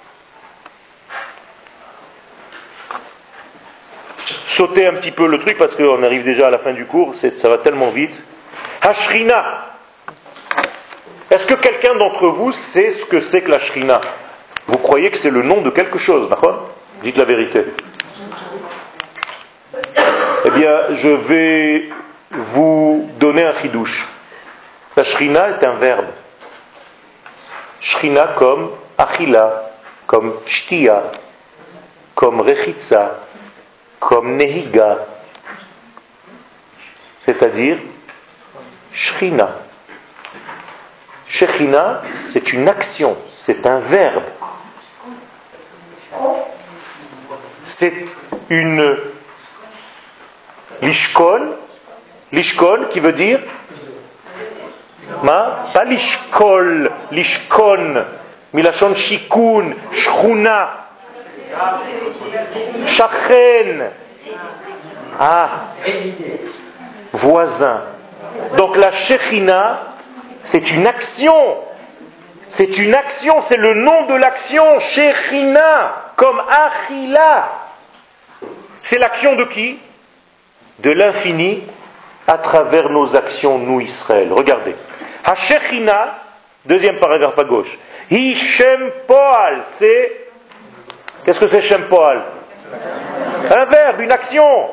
Sauter un petit peu le truc parce qu'on arrive déjà à la fin du cours, ça va tellement vite. Hashrina. Est-ce que quelqu'un d'entre vous sait ce que c'est que la Shrina? Vous croyez que c'est le nom de quelque chose, d'accord? Dites la vérité. Eh bien, je vais vous donner un chidouche. La Shrina est un verbe. Shrina comme achila, comme shtia, comme rechitza, comme nehiga, c'est-à-dire Shrina. Shechina, c'est une action, c'est un verbe. C'est une lishkol, lishkol qui veut dire ma, pas lishkol, lishkon, milachon shikun, shchuna. Shachen. Ah, voisin. Donc la Shechina, c'est une action. C'est une action, c'est le nom de l'action. Shechina, comme Achila. C'est l'action de qui? De l'infini à travers nos actions, nous Israël. Regardez. Ha-Shechina, deuxième paragraphe à gauche. Hi Shem Poal, c'est... Qu'est-ce que c'est Shem Poal? Un verbe, une action.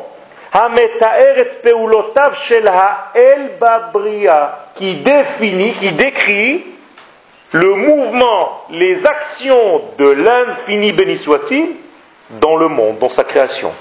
Qui définit, qui décrit le mouvement, les actions de l'infini béni soit-il dans le monde, dans sa création.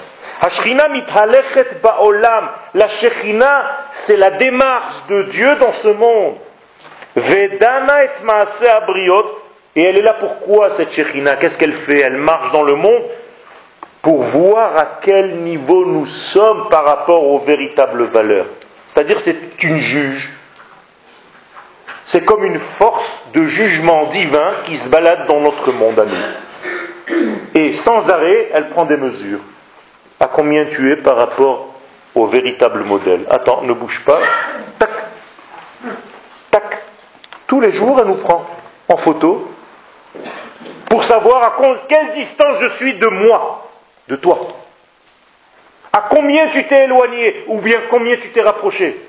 La Shechina, c'est la démarche de Dieu dans ce monde. Vedana et maase abriot. Et elle est là pourquoi cette Shechina? Qu'est-ce qu'elle fait? Elle marche dans le monde pour voir à quel niveau nous sommes par rapport aux véritables valeurs. C'est-à-dire c'est une juge. C'est comme une force de jugement divin qui se balade dans notre monde à nous. Et sans arrêt, elle prend des mesures. À combien tu es par rapport au véritable modèle? Attends, ne bouge pas. Tac. Tac. Tous les jours, elle nous prend en photo pour savoir à quelle distance je suis de moi, de toi. À combien tu t'es éloigné, ou bien combien tu t'es rapproché.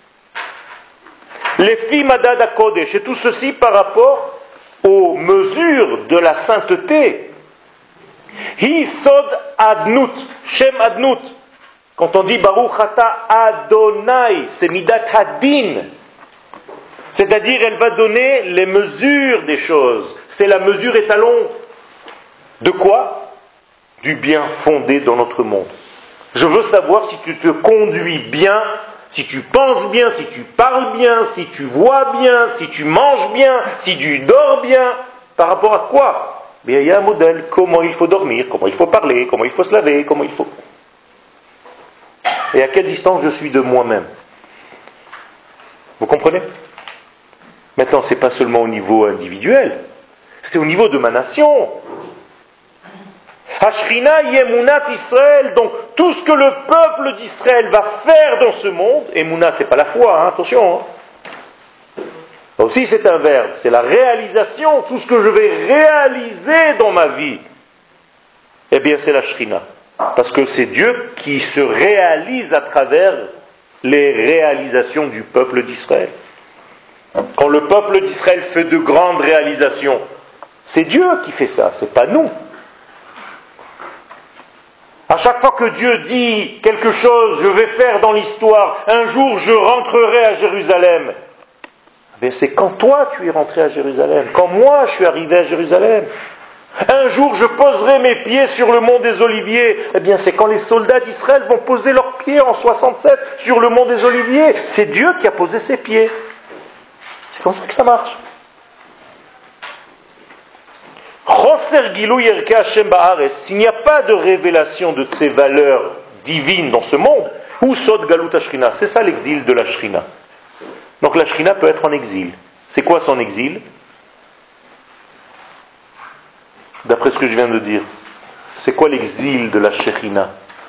Les filles Madad HaKodesh, et tout ceci par rapport aux mesures de la sainteté. Hi Sod Adnut, Shem Adnut. Quand on dit Baruch Ata Adonai, c'est Midat Hadin. C'est-à-dire, elle va donner les mesures des choses. C'est la mesure étalon. De quoi? Du bien fondé dans notre monde. Je veux savoir si tu te conduis bien, si tu penses bien, si tu parles bien, si tu vois bien, si tu manges bien, si tu dors bien. Par rapport à quoi? Bien, il y a un modèle. Comment il faut dormir, comment il faut parler, comment il faut se laver, comment il faut... Et à quelle distance je suis de moi-même? Vous comprenez? Maintenant, ce n'est pas seulement au niveau individuel, c'est au niveau de ma nation. Hashrina Yemunat Israël, donc tout ce que le peuple d'Israël va faire dans ce monde, Emunat, ce n'est pas la foi, hein, attention. Hein. Aussi, c'est un verbe, c'est la réalisation, tout ce que je vais réaliser dans ma vie. Eh bien, c'est la Shrina. Parce que c'est Dieu qui se réalise à travers les réalisations du peuple d'Israël. Quand le peuple d'Israël fait de grandes réalisations, c'est Dieu qui fait ça, c'est pas nous. À chaque fois que Dieu dit quelque chose, je vais faire dans l'histoire, un jour je rentrerai à Jérusalem. Mais c'est quand toi tu es rentré à Jérusalem, quand moi je suis arrivé à Jérusalem. Un jour je poserai mes pieds sur le mont des Oliviers. Eh bien c'est quand les soldats d'Israël vont poser leurs pieds en soixante-sept sur le mont des Oliviers. C'est Dieu qui a posé ses pieds. C'est comme ça que ça marche. s'il n'y a pas de révélation de ces valeurs divines dans ce monde, où sod galut Ashrina? C'est ça l'exil de la Shrina. Donc la Shrina peut être en exil. C'est quoi son exil? D'après ce que je viens de dire, c'est quoi l'exil de la Shrina?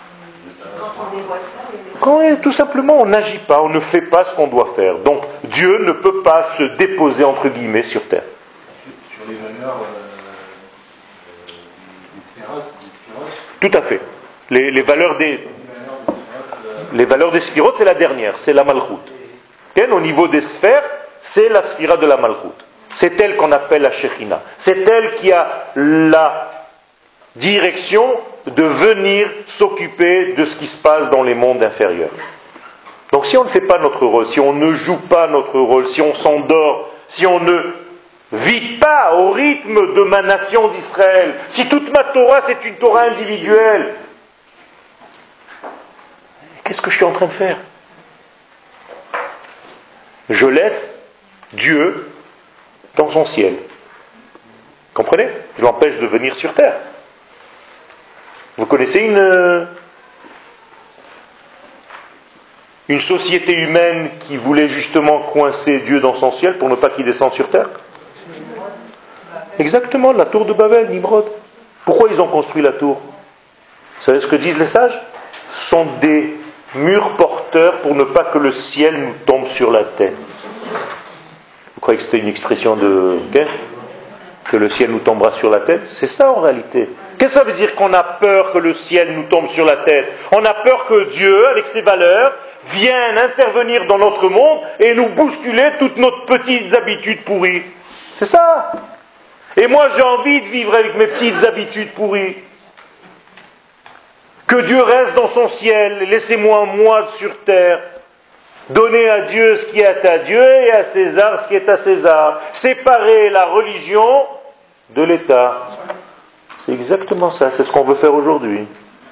Quand, tout simplement, on n'agit pas, on ne fait pas ce qu'on doit faire. Donc Dieu ne peut pas se déposer entre guillemets sur terre. Sur les valeurs euh, des sphérotes, tout à fait. Les, les valeurs des les valeurs des sphérotes, c'est la dernière, c'est la Malchut. Okay? Au niveau des sphères, c'est la sphira de la Malchut. C'est elle qu'on appelle la Shekhinah. C'est elle qui a la direction de venir s'occuper de ce qui se passe dans les mondes inférieurs. Donc si on ne fait pas notre rôle, si on ne joue pas notre rôle, si on s'endort, si on ne vit pas au rythme de ma nation d'Israël, si toute ma Torah c'est une Torah individuelle, qu'est-ce que je suis en train de faire? Je laisse Dieu dans son ciel. Comprenez? Je l'empêche de venir sur terre. Vous connaissez une, une société humaine qui voulait justement coincer Dieu dans son ciel pour ne pas qu'il descende sur terre? Exactement, la tour de Babel, Nimrod. Pourquoi ils ont construit la tour? Vous savez ce que disent les sages? Ce sont des murs porteurs pour ne pas que le ciel nous tombe sur la tête. Vous croyez que c'était une expression de... Okay? Que le ciel nous tombera sur la tête? C'est ça en réalité. Qu'est-ce que ça veut dire qu'on a peur que le ciel nous tombe sur la tête? On a peur que Dieu, avec ses valeurs, vienne intervenir dans notre monde et nous bousculer toutes nos petites habitudes pourries. C'est ça. Et moi j'ai envie de vivre avec mes petites habitudes pourries. Que Dieu reste dans son ciel, laissez-moi moi sur terre. Donnez à Dieu ce qui est à Dieu et à César ce qui est à César. Séparer la religion de l'État. C'est exactement ça, c'est ce qu'on veut faire aujourd'hui.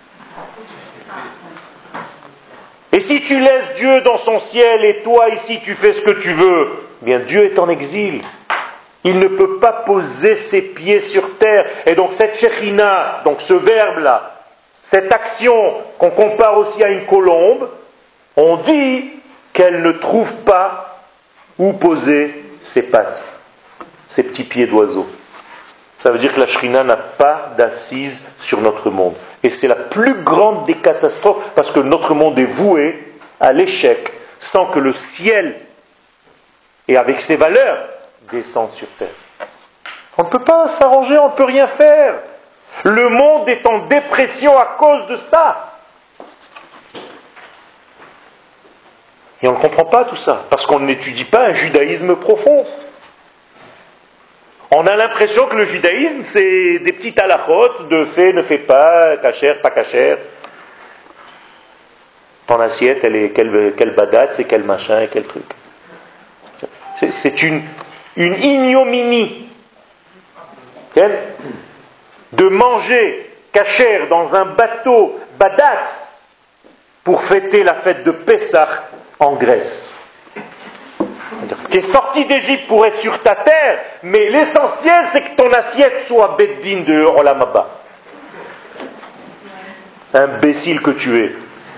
Et si tu laisses Dieu dans son ciel et toi ici tu fais ce que tu veux, eh bien Dieu est en exil. Il ne peut pas poser ses pieds sur terre. Et donc cette Shekhinah, donc ce verbe-là, cette action qu'on compare aussi à une colombe, on dit qu'elle ne trouve pas où poser ses pattes, ses petits pieds d'oiseau. Ça veut dire que la Shrina n'a pas d'assise sur notre monde. Et c'est la plus grande des catastrophes, parce que notre monde est voué à l'échec, sans que le ciel, et avec ses valeurs, descende sur terre. On ne peut pas s'arranger, on ne peut rien faire. Le monde est en dépression à cause de ça. Et on ne comprend pas tout ça, parce qu'on n'étudie pas un judaïsme profond. On a l'impression que le judaïsme, c'est des petites halachot de fait, ne fait pas, cachère, pas cachère. Ton assiette, elle est quelle, quelle badass, c'est quel machin, et quel truc. C'est, c'est une, une ignominie. De manger cachère dans un bateau badass pour fêter la fête de Pessah en Grèce. Tu es sorti d'Égypte pour être sur ta terre, mais l'essentiel c'est que ton assiette soit beddin de Olam Haba. Imbécile que tu es.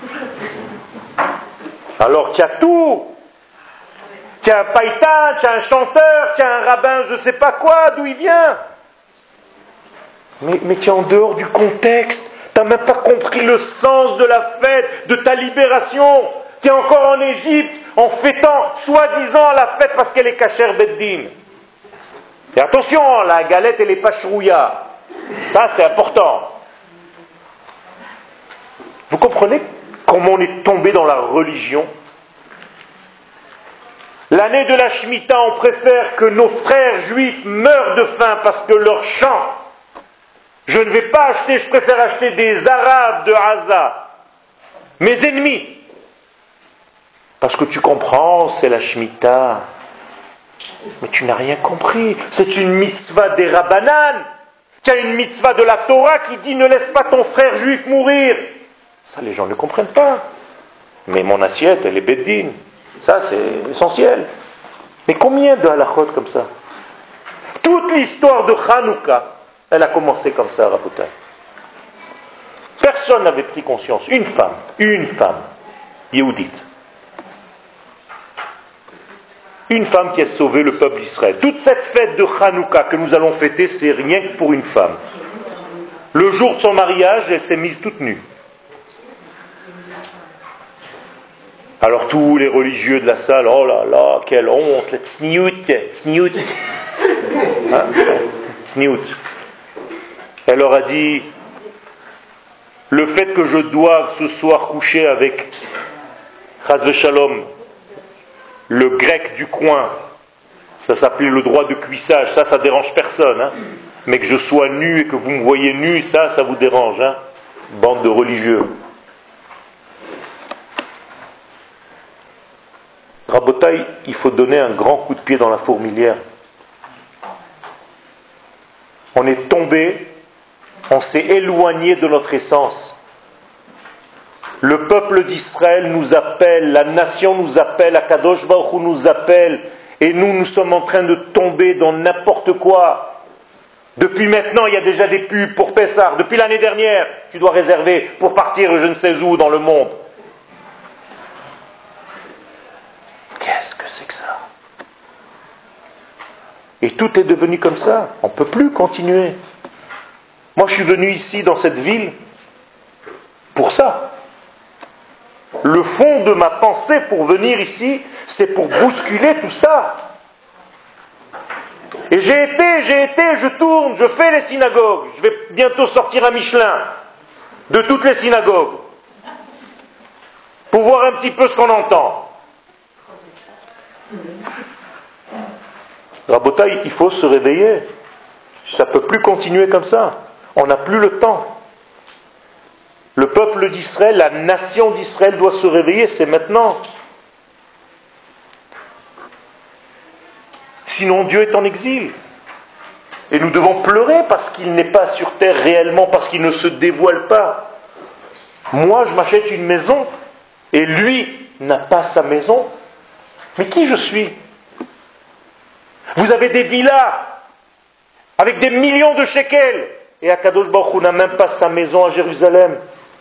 Alors tu as tout. Tu as un païtan, tu as un chanteur, tu as un rabbin, je ne sais pas quoi, d'où il vient. Mais, mais tu es en dehors du contexte. Tu n'as même pas compris le sens de la fête, de ta libération. Tu es encore en Égypte en fêtant soi-disant la fête parce qu'elle est kasher beddin. Et attention, la galette elle est pas chrouilla. Ça c'est important. Vous comprenez comment on est tombé dans la religion? L'année de la Shemitah, on préfère que nos frères juifs meurent de faim parce que leur champ, je ne vais pas acheter, je préfère acheter des Arabes de Gaza, mes ennemis. Parce que tu comprends, c'est la Shemitah. Mais tu n'as rien compris. C'est une mitzvah des Rabbanan. Tu as une mitzvah de la Torah qui dit ne laisse pas ton frère juif mourir. Ça, les gens ne comprennent pas. Mais mon assiette, elle est beddin. Ça, c'est essentiel. Mais combien de halachot comme ça? Toute l'histoire de Hanouka, Elle a commencé comme ça, Rabotai. Personne n'avait pris conscience. Une femme, une femme, Yehudite. Une femme qui a sauvé le peuple d'Israël. Toute cette fête de Hanouka que nous allons fêter, c'est rien que pour une femme. Le jour de son mariage, elle s'est mise toute nue. Alors tous les religieux de la salle, oh là là, quelle honte, le tsniout, tsniout. Hein? Tsniout. Elle leur a dit, le fait que je doive ce soir coucher avec Chaz Shalom, le grec du coin, ça s'appelait le droit de cuissage, ça, ça dérange personne. Hein? Mais que je sois nu et que vous me voyez nu, ça, ça vous dérange. Hein? Bande de religieux. Rabotai, il faut donner un grand coup de pied dans la fourmilière. On est tombé, on s'est éloigné de notre essence. Le peuple d'Israël nous appelle, la nation nous appelle, Akadosh Baruch Hu nous appelle, et nous, nous sommes en train de tomber dans n'importe quoi. Depuis maintenant, il y a déjà des pubs pour Pessah. Depuis l'année dernière, tu dois réserver pour partir je ne sais où dans le monde. Qu'est-ce que c'est que ça? Et tout est devenu comme ça. On ne peut plus continuer. Moi, je suis venu ici, dans cette ville, pour ça. Le fond de ma pensée pour venir ici, c'est pour bousculer tout ça. Et j'ai été, j'ai été, je tourne, je fais les synagogues. Je vais bientôt sortir un Michelin de toutes les synagogues pour voir un petit peu ce qu'on entend. Rabotai, il faut se réveiller. Ça ne peut plus continuer comme ça. On n'a plus le temps. Le peuple d'Israël, la nation d'Israël doit se réveiller, c'est maintenant. Sinon Dieu est en exil. Et nous devons pleurer parce qu'il n'est pas sur terre réellement, parce qu'il ne se dévoile pas. Moi, je m'achète une maison et lui n'a pas sa maison. Mais qui je suis? Vous avez des villas avec des millions de shekels et Akadosh Baruch Hu n'a même pas sa maison à Jérusalem.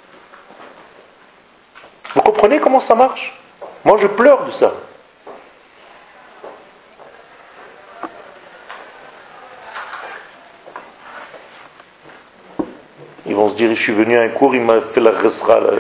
Vous comprenez comment ça marche? Moi, je pleure de ça. Ils vont se dire, je suis venu à un cours, il m'a fait la resra. Là.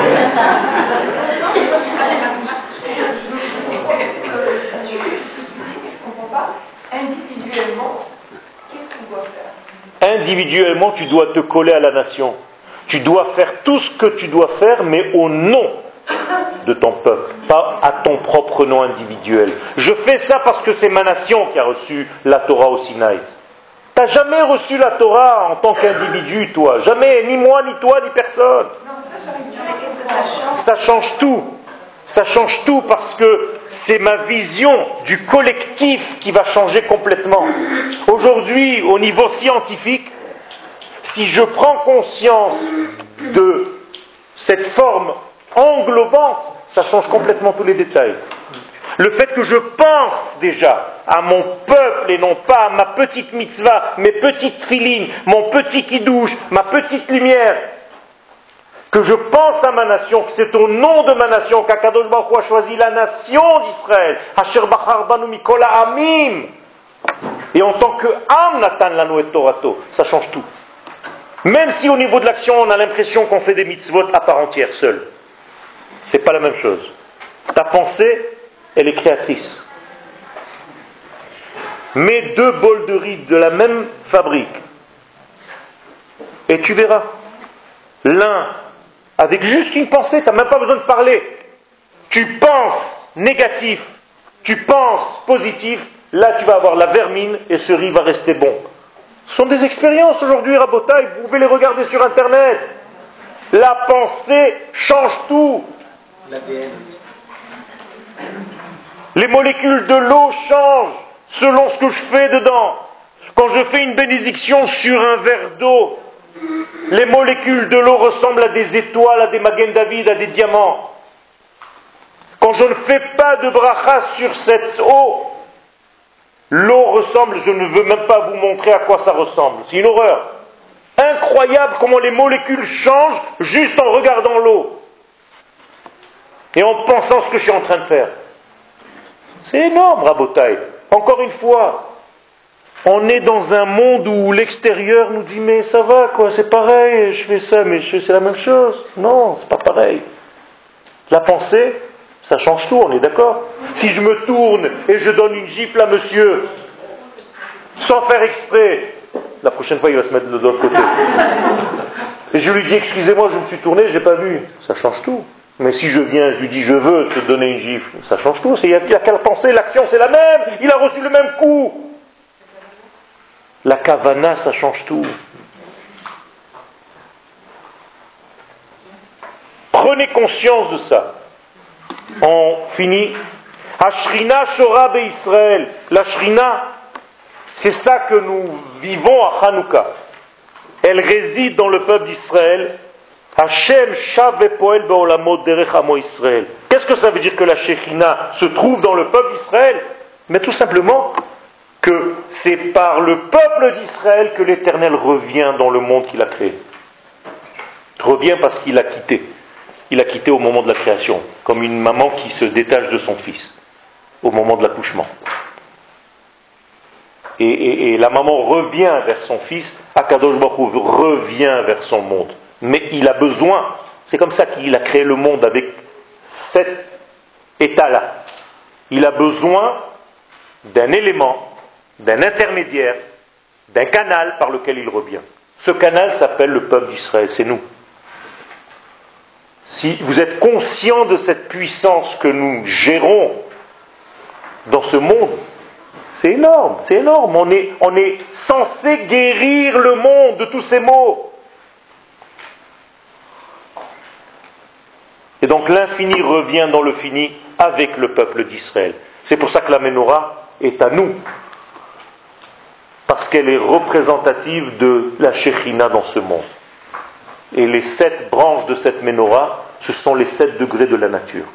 Individuellement, qu'est-ce qu'on doit faire? Individuellement, tu dois te coller à la nation. Tu dois faire tout ce que tu dois faire, mais au nom de ton peuple, pas à ton propre nom individuel. Je fais ça parce que c'est ma nation qui a reçu la Torah au Sinaï. Tu n'as jamais reçu la Torah en tant qu'individu, toi. Jamais, ni moi, ni toi, ni personne. Qu'est-ce que ça change? Ça change tout. Ça change tout parce que c'est ma vision du collectif qui va changer complètement. Aujourd'hui, au niveau scientifique, si je prends conscience de cette forme englobante, ça change complètement tous les détails. Le fait que je pense déjà à mon peuple et non pas à ma petite mitzvah, mes petites filines, mon petit kidouche, ma petite lumière, que je pense à ma nation, que c'est au nom de ma nation qu'Akadosh Baruch Hu a choisi la nation d'Israël, Asher Bachar Banu Mikol Ha'amim, et en tant que Am Natan Lanu et Torato, ça change tout. Même si au niveau de l'action, on a l'impression qu'on fait des mitzvot à part entière, seul. C'est pas la même chose. Ta pensée, elle est créatrice. Mets deux bols de riz de la même fabrique. Et tu verras. L'un, avec juste une pensée, tu n'as même pas besoin de parler. Tu penses négatif, tu penses positif, là tu vas avoir la vermine et ce riz va rester bon. Ce sont des expériences aujourd'hui, Rabotai, vous pouvez les regarder sur Internet. La pensée change tout. L'A D N. Les molécules de l'eau changent selon ce que je fais dedans. Quand je fais une bénédiction sur un verre d'eau, les molécules de l'eau ressemblent à des étoiles, à des Magen David, à des diamants. Quand je ne fais pas de bracha sur cette eau, L'eau ressemble, je ne veux même pas vous montrer à quoi ça ressemble. C'est une horreur. Incroyable comment les molécules changent juste en regardant l'eau. Et en pensant ce que je suis en train de faire. C'est énorme, Rabotai. Encore une fois, on est dans un monde où l'extérieur nous dit mais ça va quoi, c'est pareil, je fais ça, mais je fais c'est la même chose. Non, c'est pas pareil. La pensée, ça change tout, on est d'accord. Si je me tourne et je donne une gifle à monsieur, sans faire exprès, la prochaine fois il va se mettre de l'autre côté. Et je lui dis excusez-moi, je me suis tourné, je n'ai pas vu. Ça change tout. Mais si je viens, je lui dis je veux te donner une gifle, ça change tout. Il n'y a, a qu'à penser, l'action c'est la même, il a reçu le même coup. La kavana, ça change tout. Prenez conscience de ça. On finit. Hashrina Shora Israël. La Shrina, c'est ça que nous vivons à Hanouka. Elle réside dans le peuple d'Israël. Hashem Shav Poel Beolamot Derech Amo Israël. Qu'est-ce que ça veut dire que la Shekhinah se trouve dans le peuple d'Israël? Mais tout simplement que c'est par le peuple d'Israël que l'Éternel revient dans le monde qu'il a créé. Revient parce qu'il a quitté. Il a quitté au moment de la création, comme une maman qui se détache de son fils, au moment de l'accouchement. Et, et, et la maman revient vers son fils, Akadosh Baruch Hu revient vers son monde. Mais il a besoin, c'est comme ça qu'il a créé le monde avec cet état-là. Il a besoin d'un élément, d'un intermédiaire, d'un canal par lequel il revient. Ce canal s'appelle le peuple d'Israël, c'est nous. Si vous êtes conscient de cette puissance que nous gérons dans ce monde, c'est énorme, c'est énorme. On est, on est censé guérir le monde de tous ces maux. Et donc l'infini revient dans le fini avec le peuple d'Israël. C'est pour ça que la Ménorah est à nous. Parce qu'elle est représentative de la Shekhinah dans ce monde. Et les sept branches de cette Ménorah, ce sont les sept degrés de la nature.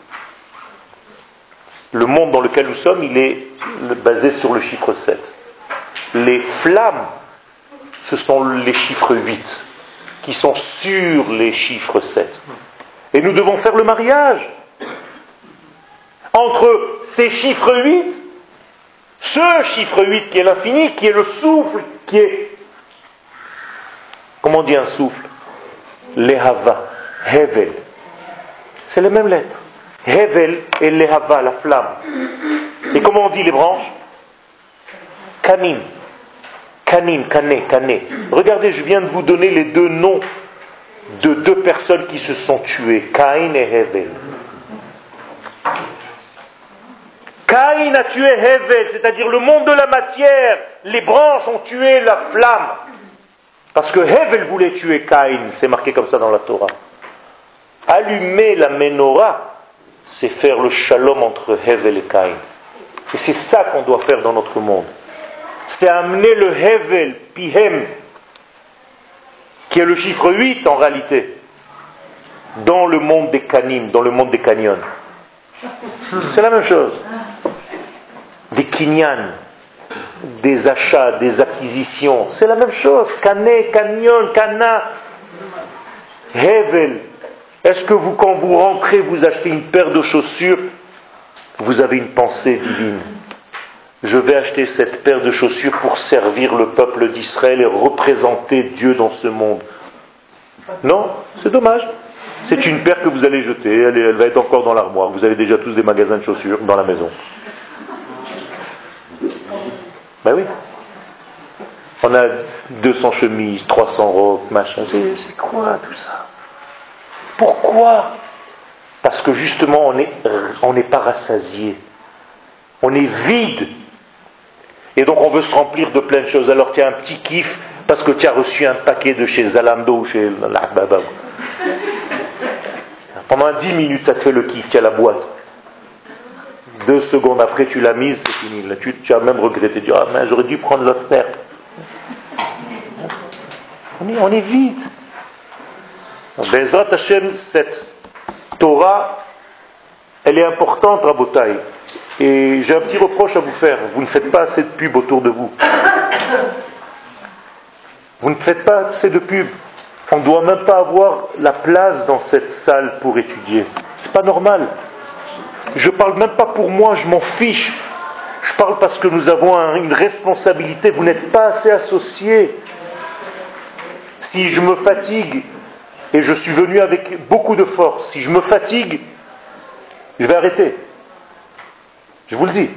Le monde dans lequel nous sommes, il est basé sur le chiffre sept. Les flammes, ce sont les chiffres huit, qui sont sur les chiffres sept. Et nous devons faire le mariage entre ces chiffres huit, ce chiffre huit qui est l'infini, qui est le souffle, qui est... Comment on dit un souffle? Lehava, Hevel. C'est les mêmes lettres. Hevel et Lehava, la flamme. Et comment on dit les branches? Kanim. Kanim, Kané, Kané. Regardez, je viens de vous donner les deux noms de deux personnes qui se sont tuées. Caïn et Hevel. Caïn a tué Hevel, c'est-à-dire le monde de la matière. Les branches ont tué la flamme. Parce que Hevel voulait tuer Caïn, c'est marqué comme ça dans la Torah. Allumer la Ménorah, c'est faire le shalom entre Hevel et Caïn. Et c'est ça qu'on doit faire dans notre monde. C'est amener le Hevel, Pihem, qui est le chiffre huit en réalité, dans le monde des Kanim, dans le monde des Canyons. C'est la même chose. Des Kinyan, des achats, des acquisitions, c'est la même chose. Kané, Canyon, Kana, Hevel. Est-ce que vous, quand vous rentrez, vous achetez une paire de chaussures, vous avez une pensée divine? Je vais acheter cette paire de chaussures pour servir le peuple d'Israël et représenter Dieu dans ce monde. Non, c'est dommage. C'est une paire que vous allez jeter, elle, elle va être encore dans l'armoire. Vous avez déjà tous des magasins de chaussures dans la maison. Ben oui. On a deux cents chemises, trois cents robes, machin. C'est, c'est quoi tout ça? Pourquoi? Parce que justement, on n'est on n'est pas rassasié. On est vide. Et donc, on veut se remplir de plein de choses. Alors, tu as un petit kiff parce que tu as reçu un paquet de chez Zalando ou chez l'Ahbaba. Pendant dix minutes, ça te fait le kiff. Tu as la boîte. Deux secondes après, tu l'as mise, c'est fini. Là, tu, tu as même regretté. Tu dis, ah, mais j'aurais dû prendre l'autre paire. On est, on est vide. Bezrat Hashem, cette Torah, elle est importante, Rabotai. Et j'ai un petit reproche à vous faire. Vous ne faites pas assez de pub autour de vous. Vous ne faites pas assez de pub. On ne doit même pas avoir la place dans cette salle pour étudier. C'est pas normal. Je ne parle même pas pour moi, je m'en fiche. Je parle parce que nous avons une responsabilité. Vous n'êtes pas assez associés. Si je me fatigue, et je suis venu avec beaucoup de force, si je me fatigue, je vais arrêter. Je vous le dis.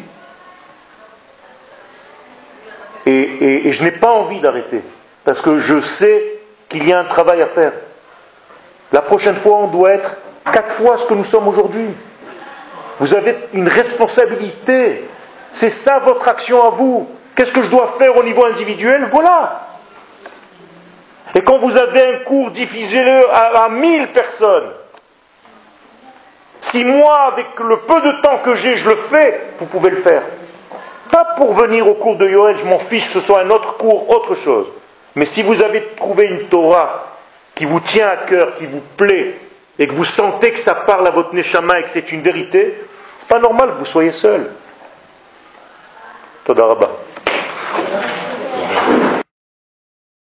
Et, et, et je n'ai pas envie d'arrêter. Parce que je sais qu'il y a un travail à faire. La prochaine fois, on doit être quatre fois ce que nous sommes aujourd'hui. Vous avez une responsabilité. C'est ça votre action à vous. Qu'est-ce que je dois faire au niveau individuel? Voilà. Et quand vous avez un cours, diffusez-le à, à mille personnes. Si moi, avec le peu de temps que j'ai, je le fais, vous pouvez le faire. Pas pour venir au cours de Yoel, je m'en fiche, que ce soit un autre cours, autre chose. Mais si vous avez trouvé une Torah qui vous tient à cœur, qui vous plaît, et que vous sentez que ça parle à votre Neshama et que c'est une vérité, c'est pas normal que vous soyez seul. Toda Rabba.